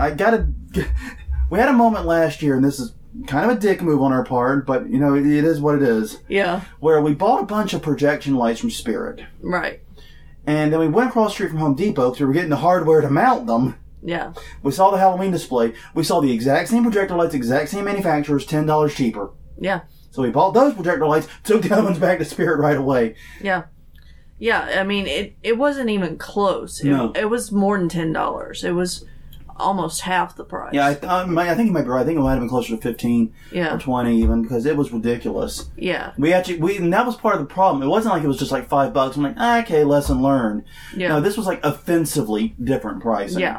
B: we had a moment last year, and this is kind of a dick move on our part, but, you know, it is what it is.
A: Yeah.
B: Where we bought a bunch of projection lights from Spirit.
A: Right.
B: And then we went across the street from Home Depot because we were getting the hardware to mount them.
A: Yeah.
B: We saw the Halloween display. We saw the exact same projector lights, exact same manufacturers, $10 cheaper.
A: Yeah.
B: So we bought those projector lights, took the other ones back to Spirit right away.
A: Yeah. Yeah, I mean, it wasn't even close.
B: No.
A: It was more than $10. It was almost half the price.
B: Yeah, I think you might be right. I think it might have been closer to 15
A: Yeah.
B: or 20 even, because it was ridiculous.
A: Yeah.
B: And that was part of the problem. It wasn't like it was just like $5. I'm like, okay, lesson learned.
A: Yeah.
B: No, this was like offensively different pricing.
A: Yeah.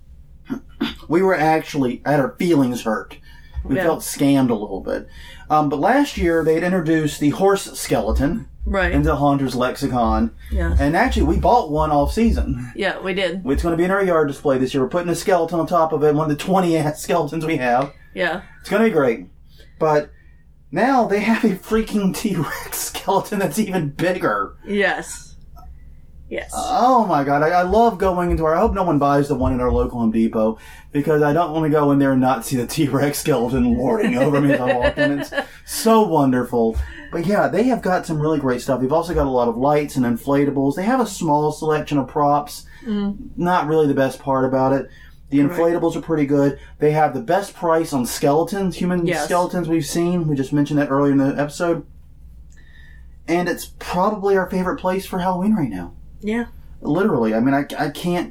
B: We were actually had our feelings hurt. We
A: Yeah.
B: felt scammed a little bit. But last year they had introduced the horse skeleton
A: Right.
B: into Haunter's lexicon.
A: Yeah.
B: And actually we bought one off season.
A: Yeah, we did.
B: It's going to be in our yard display this year. We're putting a skeleton on top of it, one of the 20 ass skeletons we have.
A: Yeah.
B: It's going to be great. But now they have a freaking T-Rex skeleton that's even bigger.
A: Yes. Yes.
B: Oh my god, I love going into I hope no one buys the one in our local Home Depot, because I don't want to go in there and not see the T-Rex skeleton lording over me as I walk in. It's so wonderful. But yeah, they have got some really great stuff. They've also got a lot of lights and inflatables. They have a small selection of props. Not really the best part about it. The inflatables are pretty good. They have the best price on skeletons, human skeletons we've seen. We just mentioned that earlier in the episode. And it's probably our favorite place for Halloween right now.
A: Yeah.
B: Literally. I mean, I can't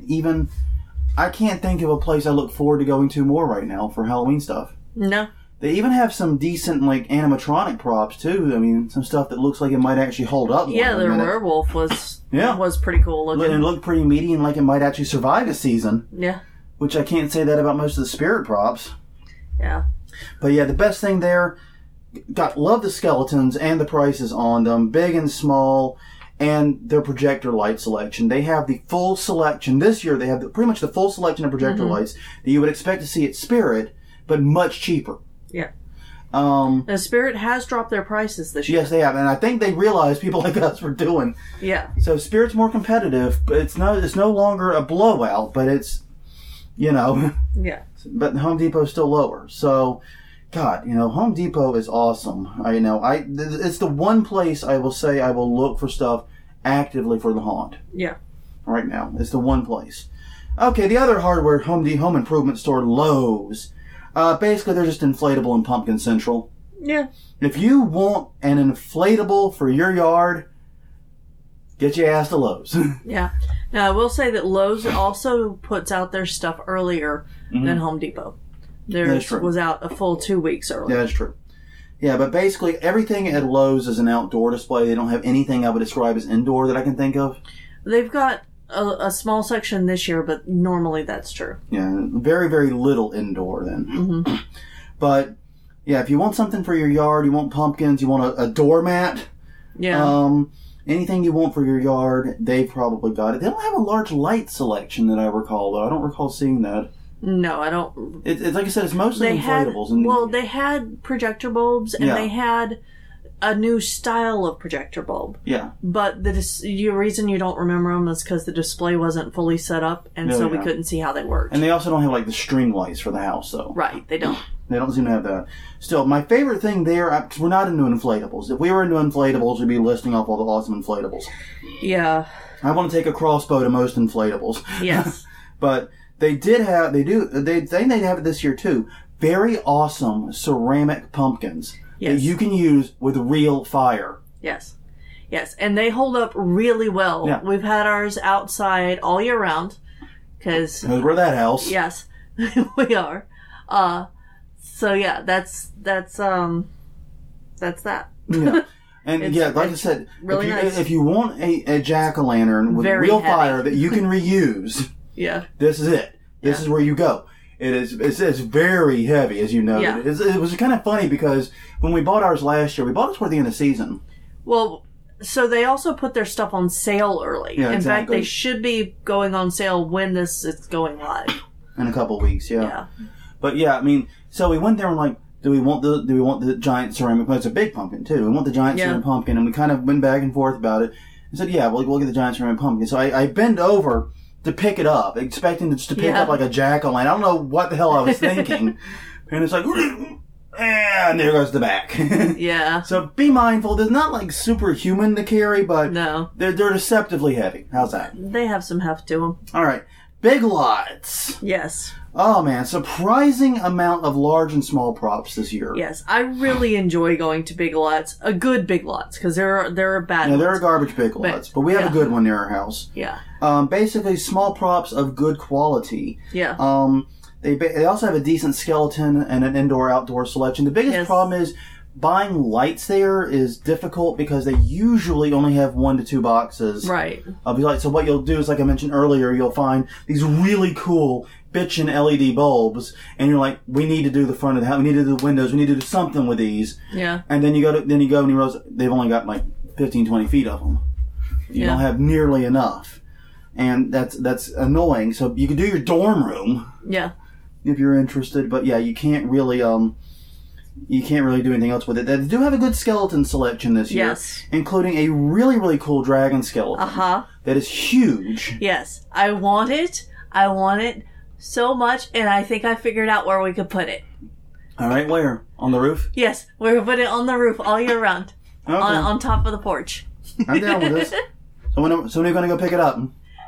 B: think of a place I look forward to going to more right now for Halloween stuff.
A: No.
B: They even have some decent, like, animatronic props, too. I mean, some stuff that looks like it might actually hold up.
A: Yeah, the werewolf was pretty cool looking.
B: It looked pretty meaty and like it might actually survive a season.
A: Yeah.
B: Which I can't say that about most of the Spirit props.
A: Yeah.
B: But yeah, the best thing there, love the skeletons and the prices on them, big and small, and their projector light selection. They have the full selection. This year they have pretty much the full selection of projector lights that you would expect to see at Spirit, but much cheaper.
A: Yeah. The Spirit has dropped their prices this year.
B: Yes, they have, and I think they realize people like us were doing.
A: Yeah.
B: So Spirit's more competitive, but it's no longer a blowout, but it's, you know.
A: Yeah.
B: But Home Depot's still lower. So, God, you know, Home Depot is awesome. It's the one place I will say I will look for stuff actively for the haunt.
A: Yeah.
B: Right now. It's the one place. Okay, the other hardware home improvement store, Lowe's. Basically, they're just inflatable and pumpkin central.
A: Yeah.
B: If you want an inflatable for your yard, get your ass to Lowe's.
A: Yeah. Now, I will say that Lowe's also puts out their stuff earlier than Home Depot. Theirs was out a full 2 weeks early.
B: Yeah, that's true. Yeah, but basically everything at Lowe's is an outdoor display. They don't have anything I would describe as indoor that I can think of.
A: They've got a small section this year, but normally that's true.
B: Yeah, very, very little indoor then. But, yeah, if you want something for your yard, you want pumpkins, you want a doormat.
A: Yeah.
B: anything you want for your yard, they've probably got it. They don't have a large light selection that I recall, though. I don't recall seeing that.
A: No, I don't.
B: It's like I said, it's mostly inflatables.
A: They had projector bulbs, and they had a new style of projector bulb.
B: Yeah.
A: But the reason you don't remember them is because the display wasn't fully set up, and so we couldn't see how they worked.
B: And they also don't have, like, the string lights for the house, though.
A: Right, they don't.
B: They don't seem to have that. Still, my favorite thing there, because we're not into inflatables. If we were into inflatables, we'd be listing off all the awesome inflatables.
A: Yeah.
B: I want to take a crossbow to most inflatables.
A: Yes.
B: But they have it this year too. Very awesome ceramic pumpkins that you can use with real fire.
A: Yes. Yes. And they hold up really well.
B: Yeah.
A: We've had ours outside all year round. Because
B: we're that house.
A: Yes. We are. So yeah, that's that.
B: Yeah. And like I said,
A: really
B: if you want a jack-o'-lantern with real fire that you can reuse, this is it. This is where you go. It's very heavy, as you know.
A: Yeah.
B: It was kind of funny because when we bought ours last year, we bought it toward the end of the season.
A: Well, so they also put their stuff on sale early.
B: Yeah,
A: in
B: exactly.
A: fact, they should be going on sale when this is going live.
B: In a couple of weeks, yeah. But yeah, I mean, so we went there and like, do we want the giant ceramic? Well, it's a big pumpkin too. We want the giant ceramic pumpkin, and we kind of went back and forth about it. And said, yeah, we'll get the giant ceramic pumpkin. So I bend over to pick it up, expecting it to pick up like a jack-o'-lantern. I don't know what the hell I was thinking. And it's like, and there goes the back.
A: Yeah.
B: So be mindful. They're not like superhuman to carry, but they're deceptively heavy. How's that?
A: They have some heft to them.
B: All right. Big Lots.
A: Yes.
B: Oh man, surprising amount of large and small props this year.
A: Yes, I really enjoy going to Big Lots. A good Big Lots, because there are bad ones.
B: Yeah, there are garbage Big Lots, but we have a good one near our house.
A: Yeah.
B: Basically, small props of good quality.
A: Yeah.
B: They also have a decent skeleton and an indoor-outdoor selection. The biggest problem is buying lights there is difficult because they usually only have 1 to 2 boxes of lights. So what you'll do is, like I mentioned earlier, you'll find these really cool bitchin' LED bulbs, and you're like, we need to do the front of the house, we need to do the windows, we need to do something with these.
A: Yeah.
B: And then you go and you realize they've only got like 15, 20 feet of them. You don't have nearly enough. And that's annoying. So you can do your dorm room.
A: Yeah.
B: If you're interested, but yeah, you can't really do anything else with it. They do have a good skeleton selection this year, including a really, really cool dragon skeleton. That is huge.
A: Yes, I want it so much, and I think I figured out where we could put it.
B: All right, where? On the roof?
A: Yes, we're gonna put it on the roof all year round, on top of the porch.
B: I'm down with this. So when are you going to go pick it up?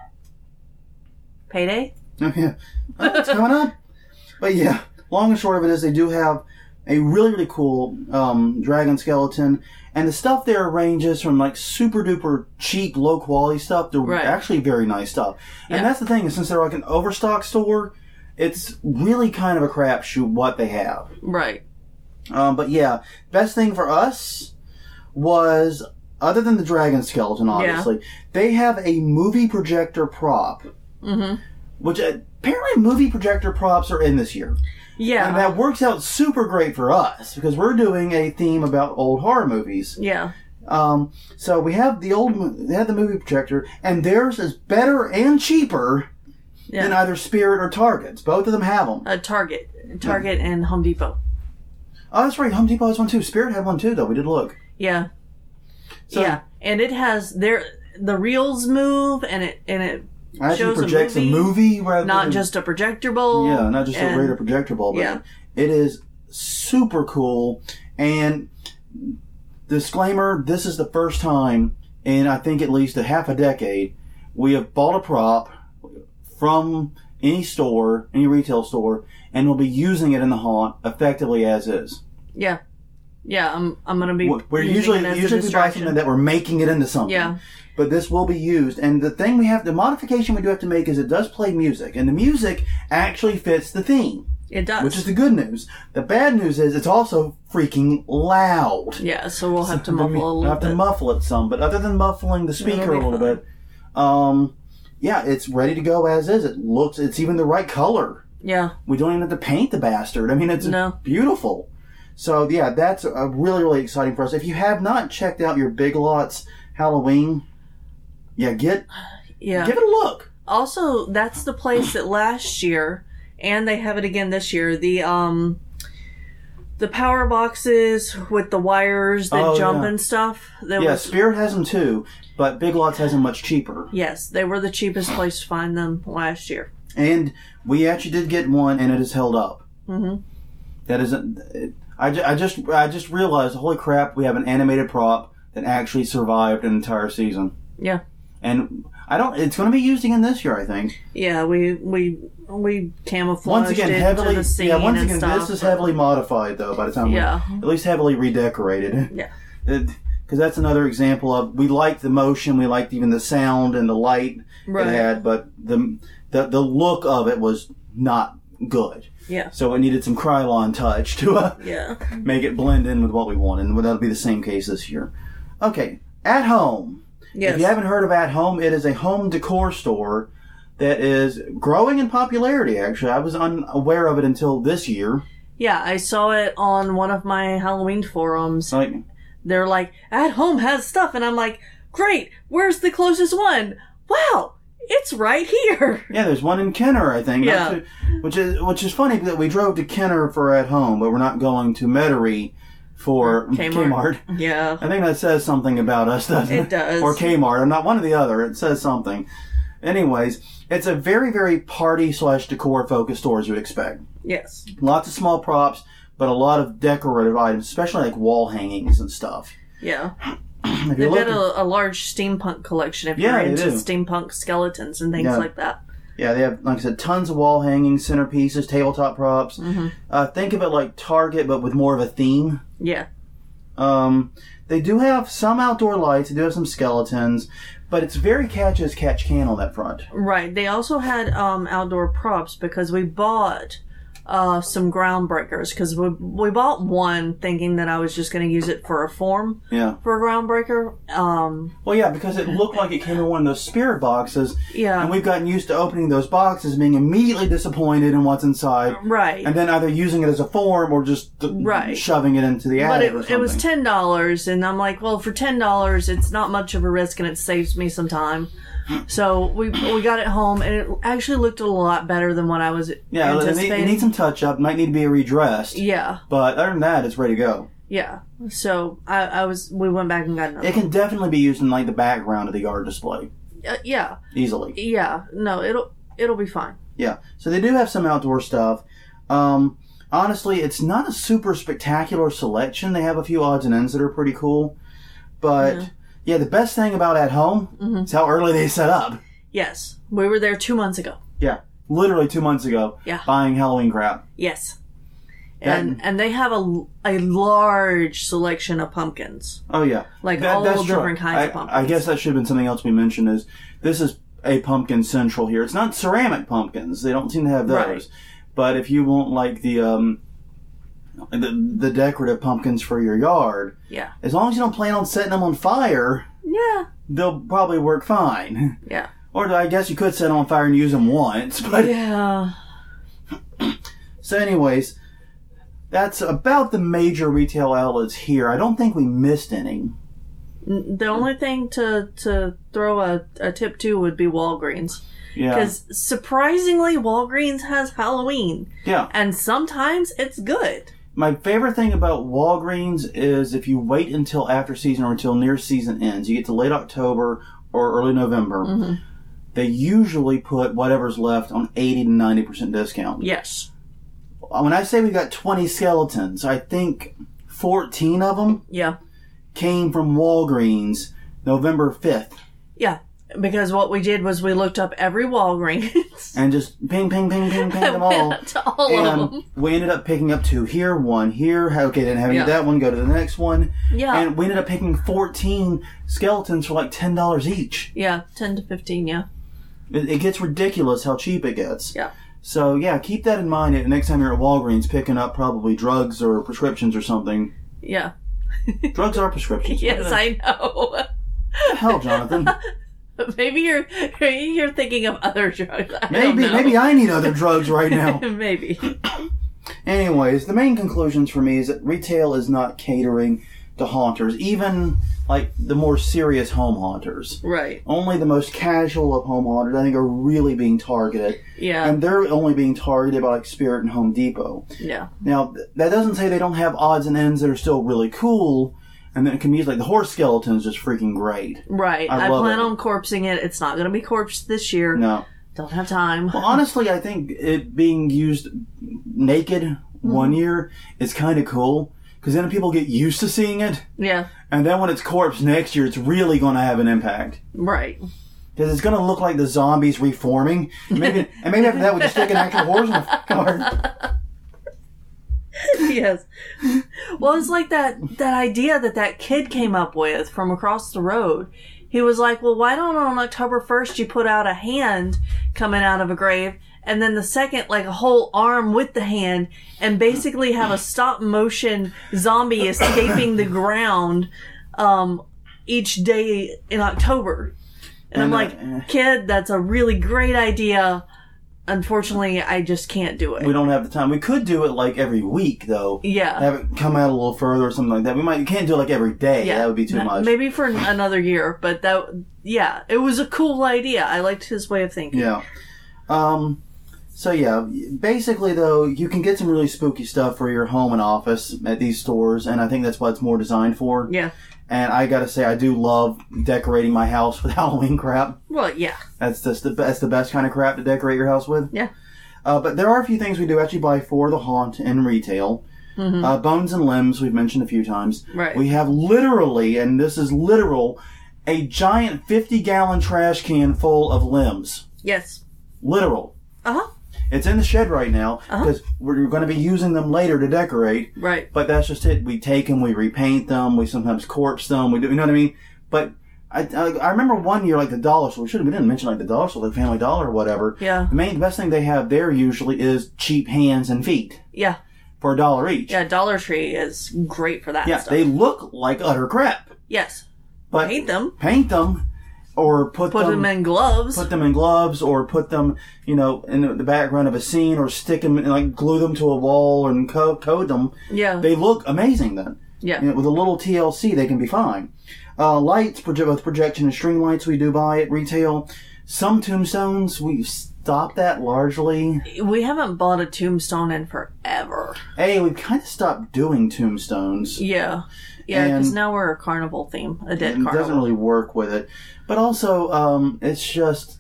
A: Payday?
B: Okay, it's coming up. But yeah, long and short of it is they do have a really, really cool dragon skeleton. And the stuff there ranges from like super duper cheap, low quality stuff to actually very nice stuff. And that's the thing, is since they're like an overstock store, it's really kind of a crapshoot what they have.
A: Right.
B: But yeah, best thing for us was, other than the dragon skeleton, obviously, they have a movie projector prop. Mm-hmm. Which apparently movie projector props are in this year. Yeah. And that works out super great for us because we're doing a theme about old horror movies.
A: Yeah.
B: So we have they have the movie projector, and theirs is better and cheaper than either Spirit or Target's. Both of them have them.
A: Target and Home Depot.
B: Oh, that's right. Home Depot has one too. Spirit had one too, though. We did look.
A: Yeah. So, and it has the reels move, and it
B: actually projects a movie rather
A: not just a projector bulb.
B: Yeah, not just a regular projector bulb. Yeah. It is super cool. And disclaimer, this is the first time in I think at least a half a decade we have bought a prop from any store, any retail store, and we'll be using it in the haunt effectively as is.
A: Yeah. Yeah, I'm going to be
B: we're usually we buy something that we're making it into something.
A: Yeah.
B: But this will be used. And the modification we do have to make is it does play music. And the music actually fits the theme.
A: It does.
B: Which is the good news. The bad news is it's also freaking loud.
A: Yeah, so we'll have to muffle a little bit.
B: We'll have to muffle it some. But other than muffling the speaker a little bit, it's ready to go as is. It's even the right color.
A: Yeah.
B: We don't even have to paint the bastard. I mean, it's beautiful. So, yeah, that's really, really exciting for us. If you have not checked out your Big Lots Halloween, give it a look.
A: Also, that's the place that last year, and they have it again this year, the power boxes with the wires that jump and stuff.
B: Spirit has them too, but Big Lots has them much cheaper.
A: Yes, they were the cheapest place to find them last year.
B: And we actually did get one, and it has held up.
A: Mm-hmm.
B: That isn't. I just realized, holy crap, we have an animated prop that actually survived an entire season.
A: Yeah.
B: And it's going to be used again this year, I think.
A: Yeah, we camouflaged
B: once again, heavily,
A: to the scene
B: once again,
A: and stuff,
B: this is heavily modified, though, by the time at least heavily redecorated.
A: Yeah.
B: Because that's another example of, we liked the motion, we liked even the sound and the light it had, but the look of it was not good.
A: Yeah.
B: So it needed some Krylon touch to make it blend in with what we wanted, and that'll be the same case this year. Okay, At Home.
A: Yes.
B: If you haven't heard of At Home, it is a home decor store that is growing in popularity, actually. I was unaware of it until this year.
A: Yeah, I saw it on one of my Halloween forums. They're like, At Home has stuff, and I'm like, great, where's the closest one? Wow, it's right here.
B: Yeah, there's one in Kenner, I think.
A: Yeah.
B: Which is funny that we drove to Kenner for At Home, but we're not going to Metairie for Kmart.
A: Yeah.
B: I think that says something about us, doesn't it?
A: It does.
B: Or Kmart. I'm not one or the other. It says something. Anyways, it's a very, very party/decor focused store, as you would expect.
A: Yes.
B: Lots of small props, but a lot of decorative items, especially like wall hangings and stuff.
A: Yeah. They've got a large steampunk collection if you're into steampunk skeletons and things like that.
B: Yeah, they have, like I said, tons of wall hangings, centerpieces, tabletop props.
A: Mm-hmm.
B: Think of it like Target, but with more of a theme.
A: Yeah.
B: They do have some outdoor lights. They do have some skeletons, but it's very catch as catch can on that front.
A: Right. They also had outdoor props because we bought some groundbreakers because we bought one thinking that I was just going to use it for a form for a groundbreaker.
B: Well, yeah, because it looked like it came in one of those spirit boxes.
A: Yeah. And
B: we've gotten used to opening those boxes and being immediately disappointed in what's inside.
A: Right.
B: And then either using it as a form or just shoving it into the attic or something.
A: It was $10, and I'm like, well, for $10, it's not much of a risk and it saves me some time. So we got it home, and it actually looked a lot better than what I was anticipating.
B: It needs some touch-up. Might need to be redressed.
A: Yeah.
B: But other than that, it's ready to go.
A: Yeah. So we went back and got another
B: one. It can definitely be used in like the background of the yard display.
A: Yeah.
B: Easily.
A: Yeah. No, it'll be fine.
B: Yeah. So they do have some outdoor stuff. Honestly, it's not a super spectacular selection. They have a few odds and ends that are pretty cool. But... Yeah, the best thing about At Home is how early they set up.
A: Yes. We were there 2 months ago.
B: Yeah. Literally 2 months ago.
A: Yeah.
B: Buying Halloween crap.
A: Yes. And they have a large selection of pumpkins.
B: Oh, yeah.
A: Like all different kinds of pumpkins.
B: I guess that should have been something else we mentioned is this is a pumpkin central here. It's not ceramic pumpkins. They don't seem to have those. Right. But if you want like the decorative pumpkins for your yard.
A: Yeah.
B: As long as you don't plan on setting them on fire.
A: Yeah.
B: They'll probably work fine.
A: Yeah.
B: Or I guess you could set them on fire and use them once. But
A: yeah.
B: So anyways, that's about the major retail outlets here. I don't think we missed any.
A: The only thing to throw a tip to would be Walgreens.
B: Yeah.
A: Because surprisingly, Walgreens has Halloween.
B: Yeah.
A: And sometimes it's good.
B: My favorite thing about Walgreens is if you wait until after season or until near season ends, you get to late October or early November, they usually put whatever's left on 80 to 90% discount.
A: Yes.
B: When I say we got 20 skeletons, I think 14 of them came from Walgreens November 5th.
A: Yeah. Because what we did was we looked up every Walgreens.
B: And just ping them all.
A: To all of them.
B: We ended up picking up 2 here, 1 here. Okay, didn't have any of that one. Go to the next one.
A: Yeah.
B: And we ended up picking 14 skeletons for like $10 each.
A: Yeah, 10 to 15, yeah.
B: It gets ridiculous how cheap it gets.
A: Yeah.
B: So, yeah, keep that in mind next time you're at Walgreens picking up probably drugs or prescriptions or something.
A: Yeah.
B: Drugs are prescriptions.
A: Yes, I know.
B: What the hell, Jonathan?
A: Maybe you're thinking of other drugs.
B: Maybe I need other drugs right now.
A: Maybe.
B: Anyways, the main conclusions for me is that retail is not catering to haunters, even like the more serious home haunters.
A: Right.
B: Only the most casual of home haunters, I think, are really being targeted.
A: Yeah.
B: And they're only being targeted by like Spirit and Home Depot.
A: Yeah.
B: Now, that doesn't say they don't have odds and ends that are still really cool. And then it can be like the horse skeleton is just freaking great.
A: Right. I plan on corpsing it. It's not going to be corpsed this year.
B: No.
A: Don't have time.
B: Well, honestly, I think it being used naked one year is kind of cool. Because then people get used to seeing it.
A: Yeah.
B: And then when it's corpse next year, it's really going to have an impact.
A: Right.
B: Because it's going to look like the zombies reforming. Maybe after that, we just stick an actual horse in the card.
A: Yes. Well, it's like that idea that kid came up with from across the road. He was like, well, why don't on October 1st you put out a hand coming out of a grave, and then the second, like a whole arm with the hand, and basically have a stop motion zombie escaping the ground each day in October. And I'm like, kid, that's a really great idea. Unfortunately, I just can't do it.
B: We don't have the time. We could do it like every week, though.
A: Yeah.
B: Have it come out a little further or something like that. We can't do it like every day. Yeah. That would be too much.
A: Maybe for another year, but it was a cool idea. I liked his way of thinking.
B: Yeah. So yeah, basically though, you can get some really spooky stuff for your home and office at these stores, and I think that's what it's more designed for.
A: Yeah.
B: And I gotta say, I do love decorating my house with Halloween crap.
A: Well, yeah.
B: That's the best kind of crap to decorate your house with.
A: Yeah.
B: But there are a few things we do actually buy for the haunt in retail. Mm-hmm. Bones and limbs, we've mentioned a few times.
A: Right.
B: We have literally, and this is literal, a giant 50-gallon trash can full of limbs.
A: Yes.
B: Literal.
A: Uh-huh.
B: It's in the shed right now because we're going to be using them later to decorate.
A: Right.
B: But that's just it. We take them, we repaint them, we sometimes corpse them. We do, you know what I mean? But I remember one year, like the dollar store. We didn't mention like the dollar store, like Family Dollar or whatever.
A: Yeah.
B: The best thing they have there usually is cheap hands and feet.
A: Yeah.
B: For $1 each.
A: Yeah, Dollar Tree is great for that stuff.
B: Yeah, they look like utter crap.
A: Yes.
B: But
A: paint them.
B: Or put them
A: in gloves.
B: Put them in gloves, or put them, in the background of a scene, or stick them and like glue them to a wall and code them.
A: Yeah.
B: They look amazing then.
A: Yeah.
B: With a little TLC, they can be fine. Lights, both projection and string lights, we do buy at retail. Some tombstones, we've stopped that largely.
A: We haven't bought a tombstone in forever.
B: Hey, we've kind of stopped doing tombstones.
A: Yeah. Yeah, because now we're a carnival theme, a dead carnival.
B: It doesn't really work with it. But also, it's just,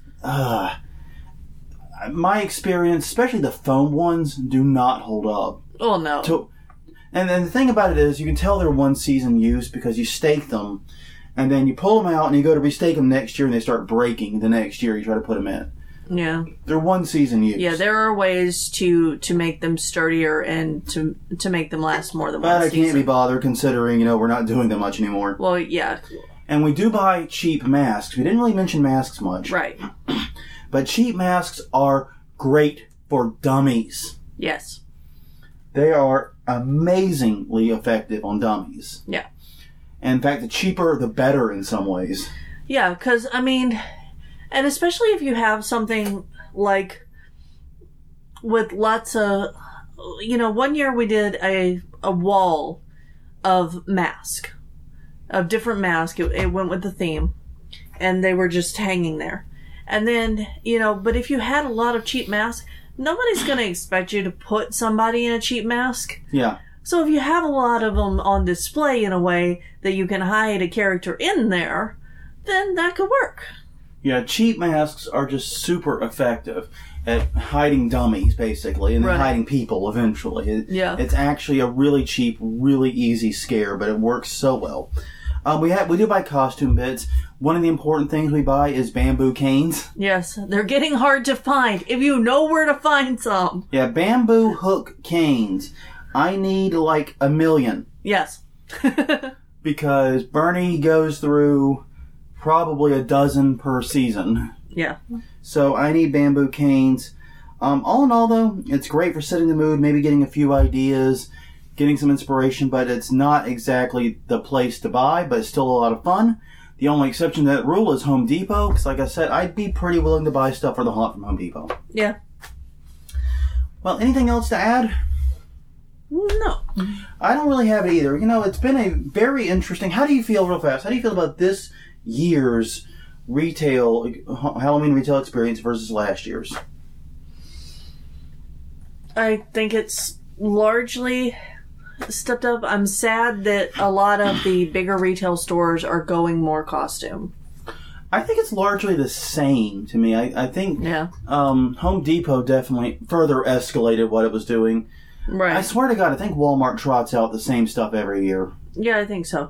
B: my experience, especially the foam ones, do not hold up.
A: Oh, no.
B: And then the thing about it is, you can tell they're one season use because you stake them, and then you pull them out and you go to restake them next year and they start breaking the next year you try to put them in.
A: Yeah.
B: They're one season use.
A: Yeah, there are ways to make them sturdier and to make them last more than one season.
B: But I can't be bothered considering, we're not doing that much anymore.
A: Well, yeah.
B: And we do buy cheap masks. We didn't really mention masks much.
A: Right.
B: But cheap masks are great for dummies.
A: Yes.
B: They are amazingly effective on dummies.
A: Yeah.
B: And in fact, the cheaper, the better in some ways.
A: Yeah, because, and especially if you have something like with lots of, one year we did a wall of different masks. It went with the theme, and they were just hanging there. And then, but if you had a lot of cheap masks, nobody's going to expect you to put somebody in a cheap mask.
B: Yeah.
A: So if you have a lot of them on display in a way that you can hide a character in there, then that could work.
B: Yeah, cheap masks are just super effective at hiding dummies, basically, and then hiding people eventually. It's actually a really cheap, really easy scare, but it works so well. We do buy costume bits. One of the important things we buy is bamboo canes.
A: Yes, they're getting hard to find. If you know where to find some.
B: Yeah, bamboo hook canes. I need like 1 million.
A: Yes.
B: Because Bernie goes through probably a dozen per season.
A: Yeah.
B: So I need bamboo canes. All in all, though, it's great for setting the mood, maybe getting a few ideas, getting some inspiration, but it's not exactly the place to buy, but it's still a lot of fun. The only exception to that rule is Home Depot, because like I said, I'd be pretty willing to buy stuff for the haunt from Home Depot.
A: Yeah.
B: Well, anything else to add?
A: No.
B: I don't really have it either. It's been a very interesting... How do you feel, real fast, how do you feel about this year's Halloween retail experience versus last year's?
A: I think it's largely stepped up. I'm sad that a lot of the bigger retail stores are going more costume.
B: I think it's largely the same to me. I think
A: Yeah.
B: Home Depot definitely further escalated what it was doing.
A: Right.
B: I swear to God, I think Walmart trots out the same stuff every year.
A: Yeah, I think so.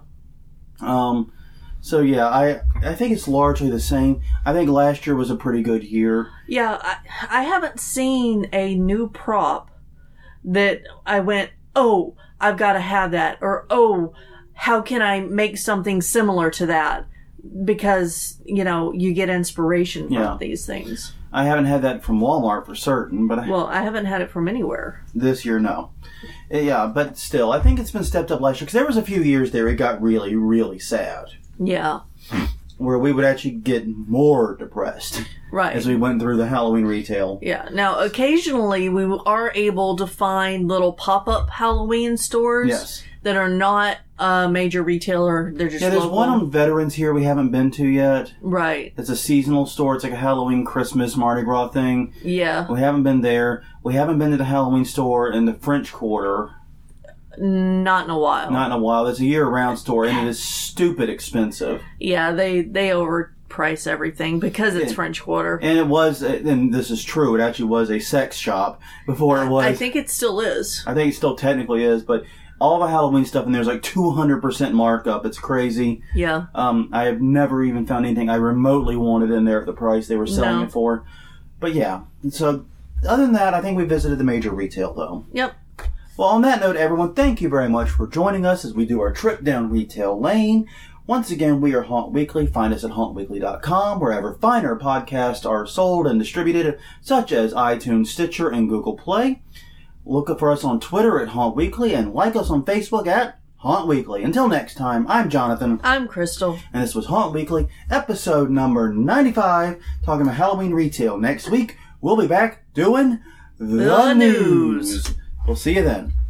B: So yeah, I think it's largely the same. I think last year was a pretty good year.
A: Yeah, I haven't seen a new prop that I went, oh, I've got to have that. Or, oh, how can I make something similar to that? Because, you get inspiration from these things.
B: I haven't had that from Walmart for certain, but
A: I haven't had it from anywhere.
B: This year, no. Yeah, but still, I think it's been stepped up last year. Because there was a few years there it got really, really sad.
A: Yeah.
B: Where we would actually get more depressed.
A: Right.
B: As we went through the Halloween retail.
A: Yeah. Now, occasionally we are able to find little pop-up Halloween stores that are not a major retailer. They're just
B: there's
A: local.
B: one on Veterans here we haven't been to yet.
A: Right.
B: It's a seasonal store. It's like a Halloween, Christmas, Mardi Gras thing.
A: Yeah.
B: We haven't been there. We haven't been to the Halloween store in the French Quarter.
A: Not in a while.
B: Not in a while. It's a year-round store, and it is stupid expensive.
A: Yeah, they overprice everything because it's French Quarter.
B: And it was, and this is true, it actually was a sex shop before it was.
A: I think it still is.
B: I think it still technically is, but all the Halloween stuff in there's like 200% markup. It's crazy.
A: Yeah.
B: I have never even found anything I remotely wanted in there at the price they were selling it for. But yeah, so other than that, I think we visited the major retail though.
A: Yep.
B: Well, on that note, everyone, thank you very much for joining us as we do our trip down retail lane. Once again, we are Haunt Weekly. Find us at hauntweekly.com, wherever finer podcasts are sold and distributed, such as iTunes, Stitcher, and Google Play. Look for us on Twitter at Haunt Weekly and like us on Facebook at Haunt Weekly. Until next time, I'm Jonathan.
A: I'm Crystal.
B: And this was Haunt Weekly, episode number 95, talking about Halloween retail. Next week, we'll be back doing the news. We'll see you then.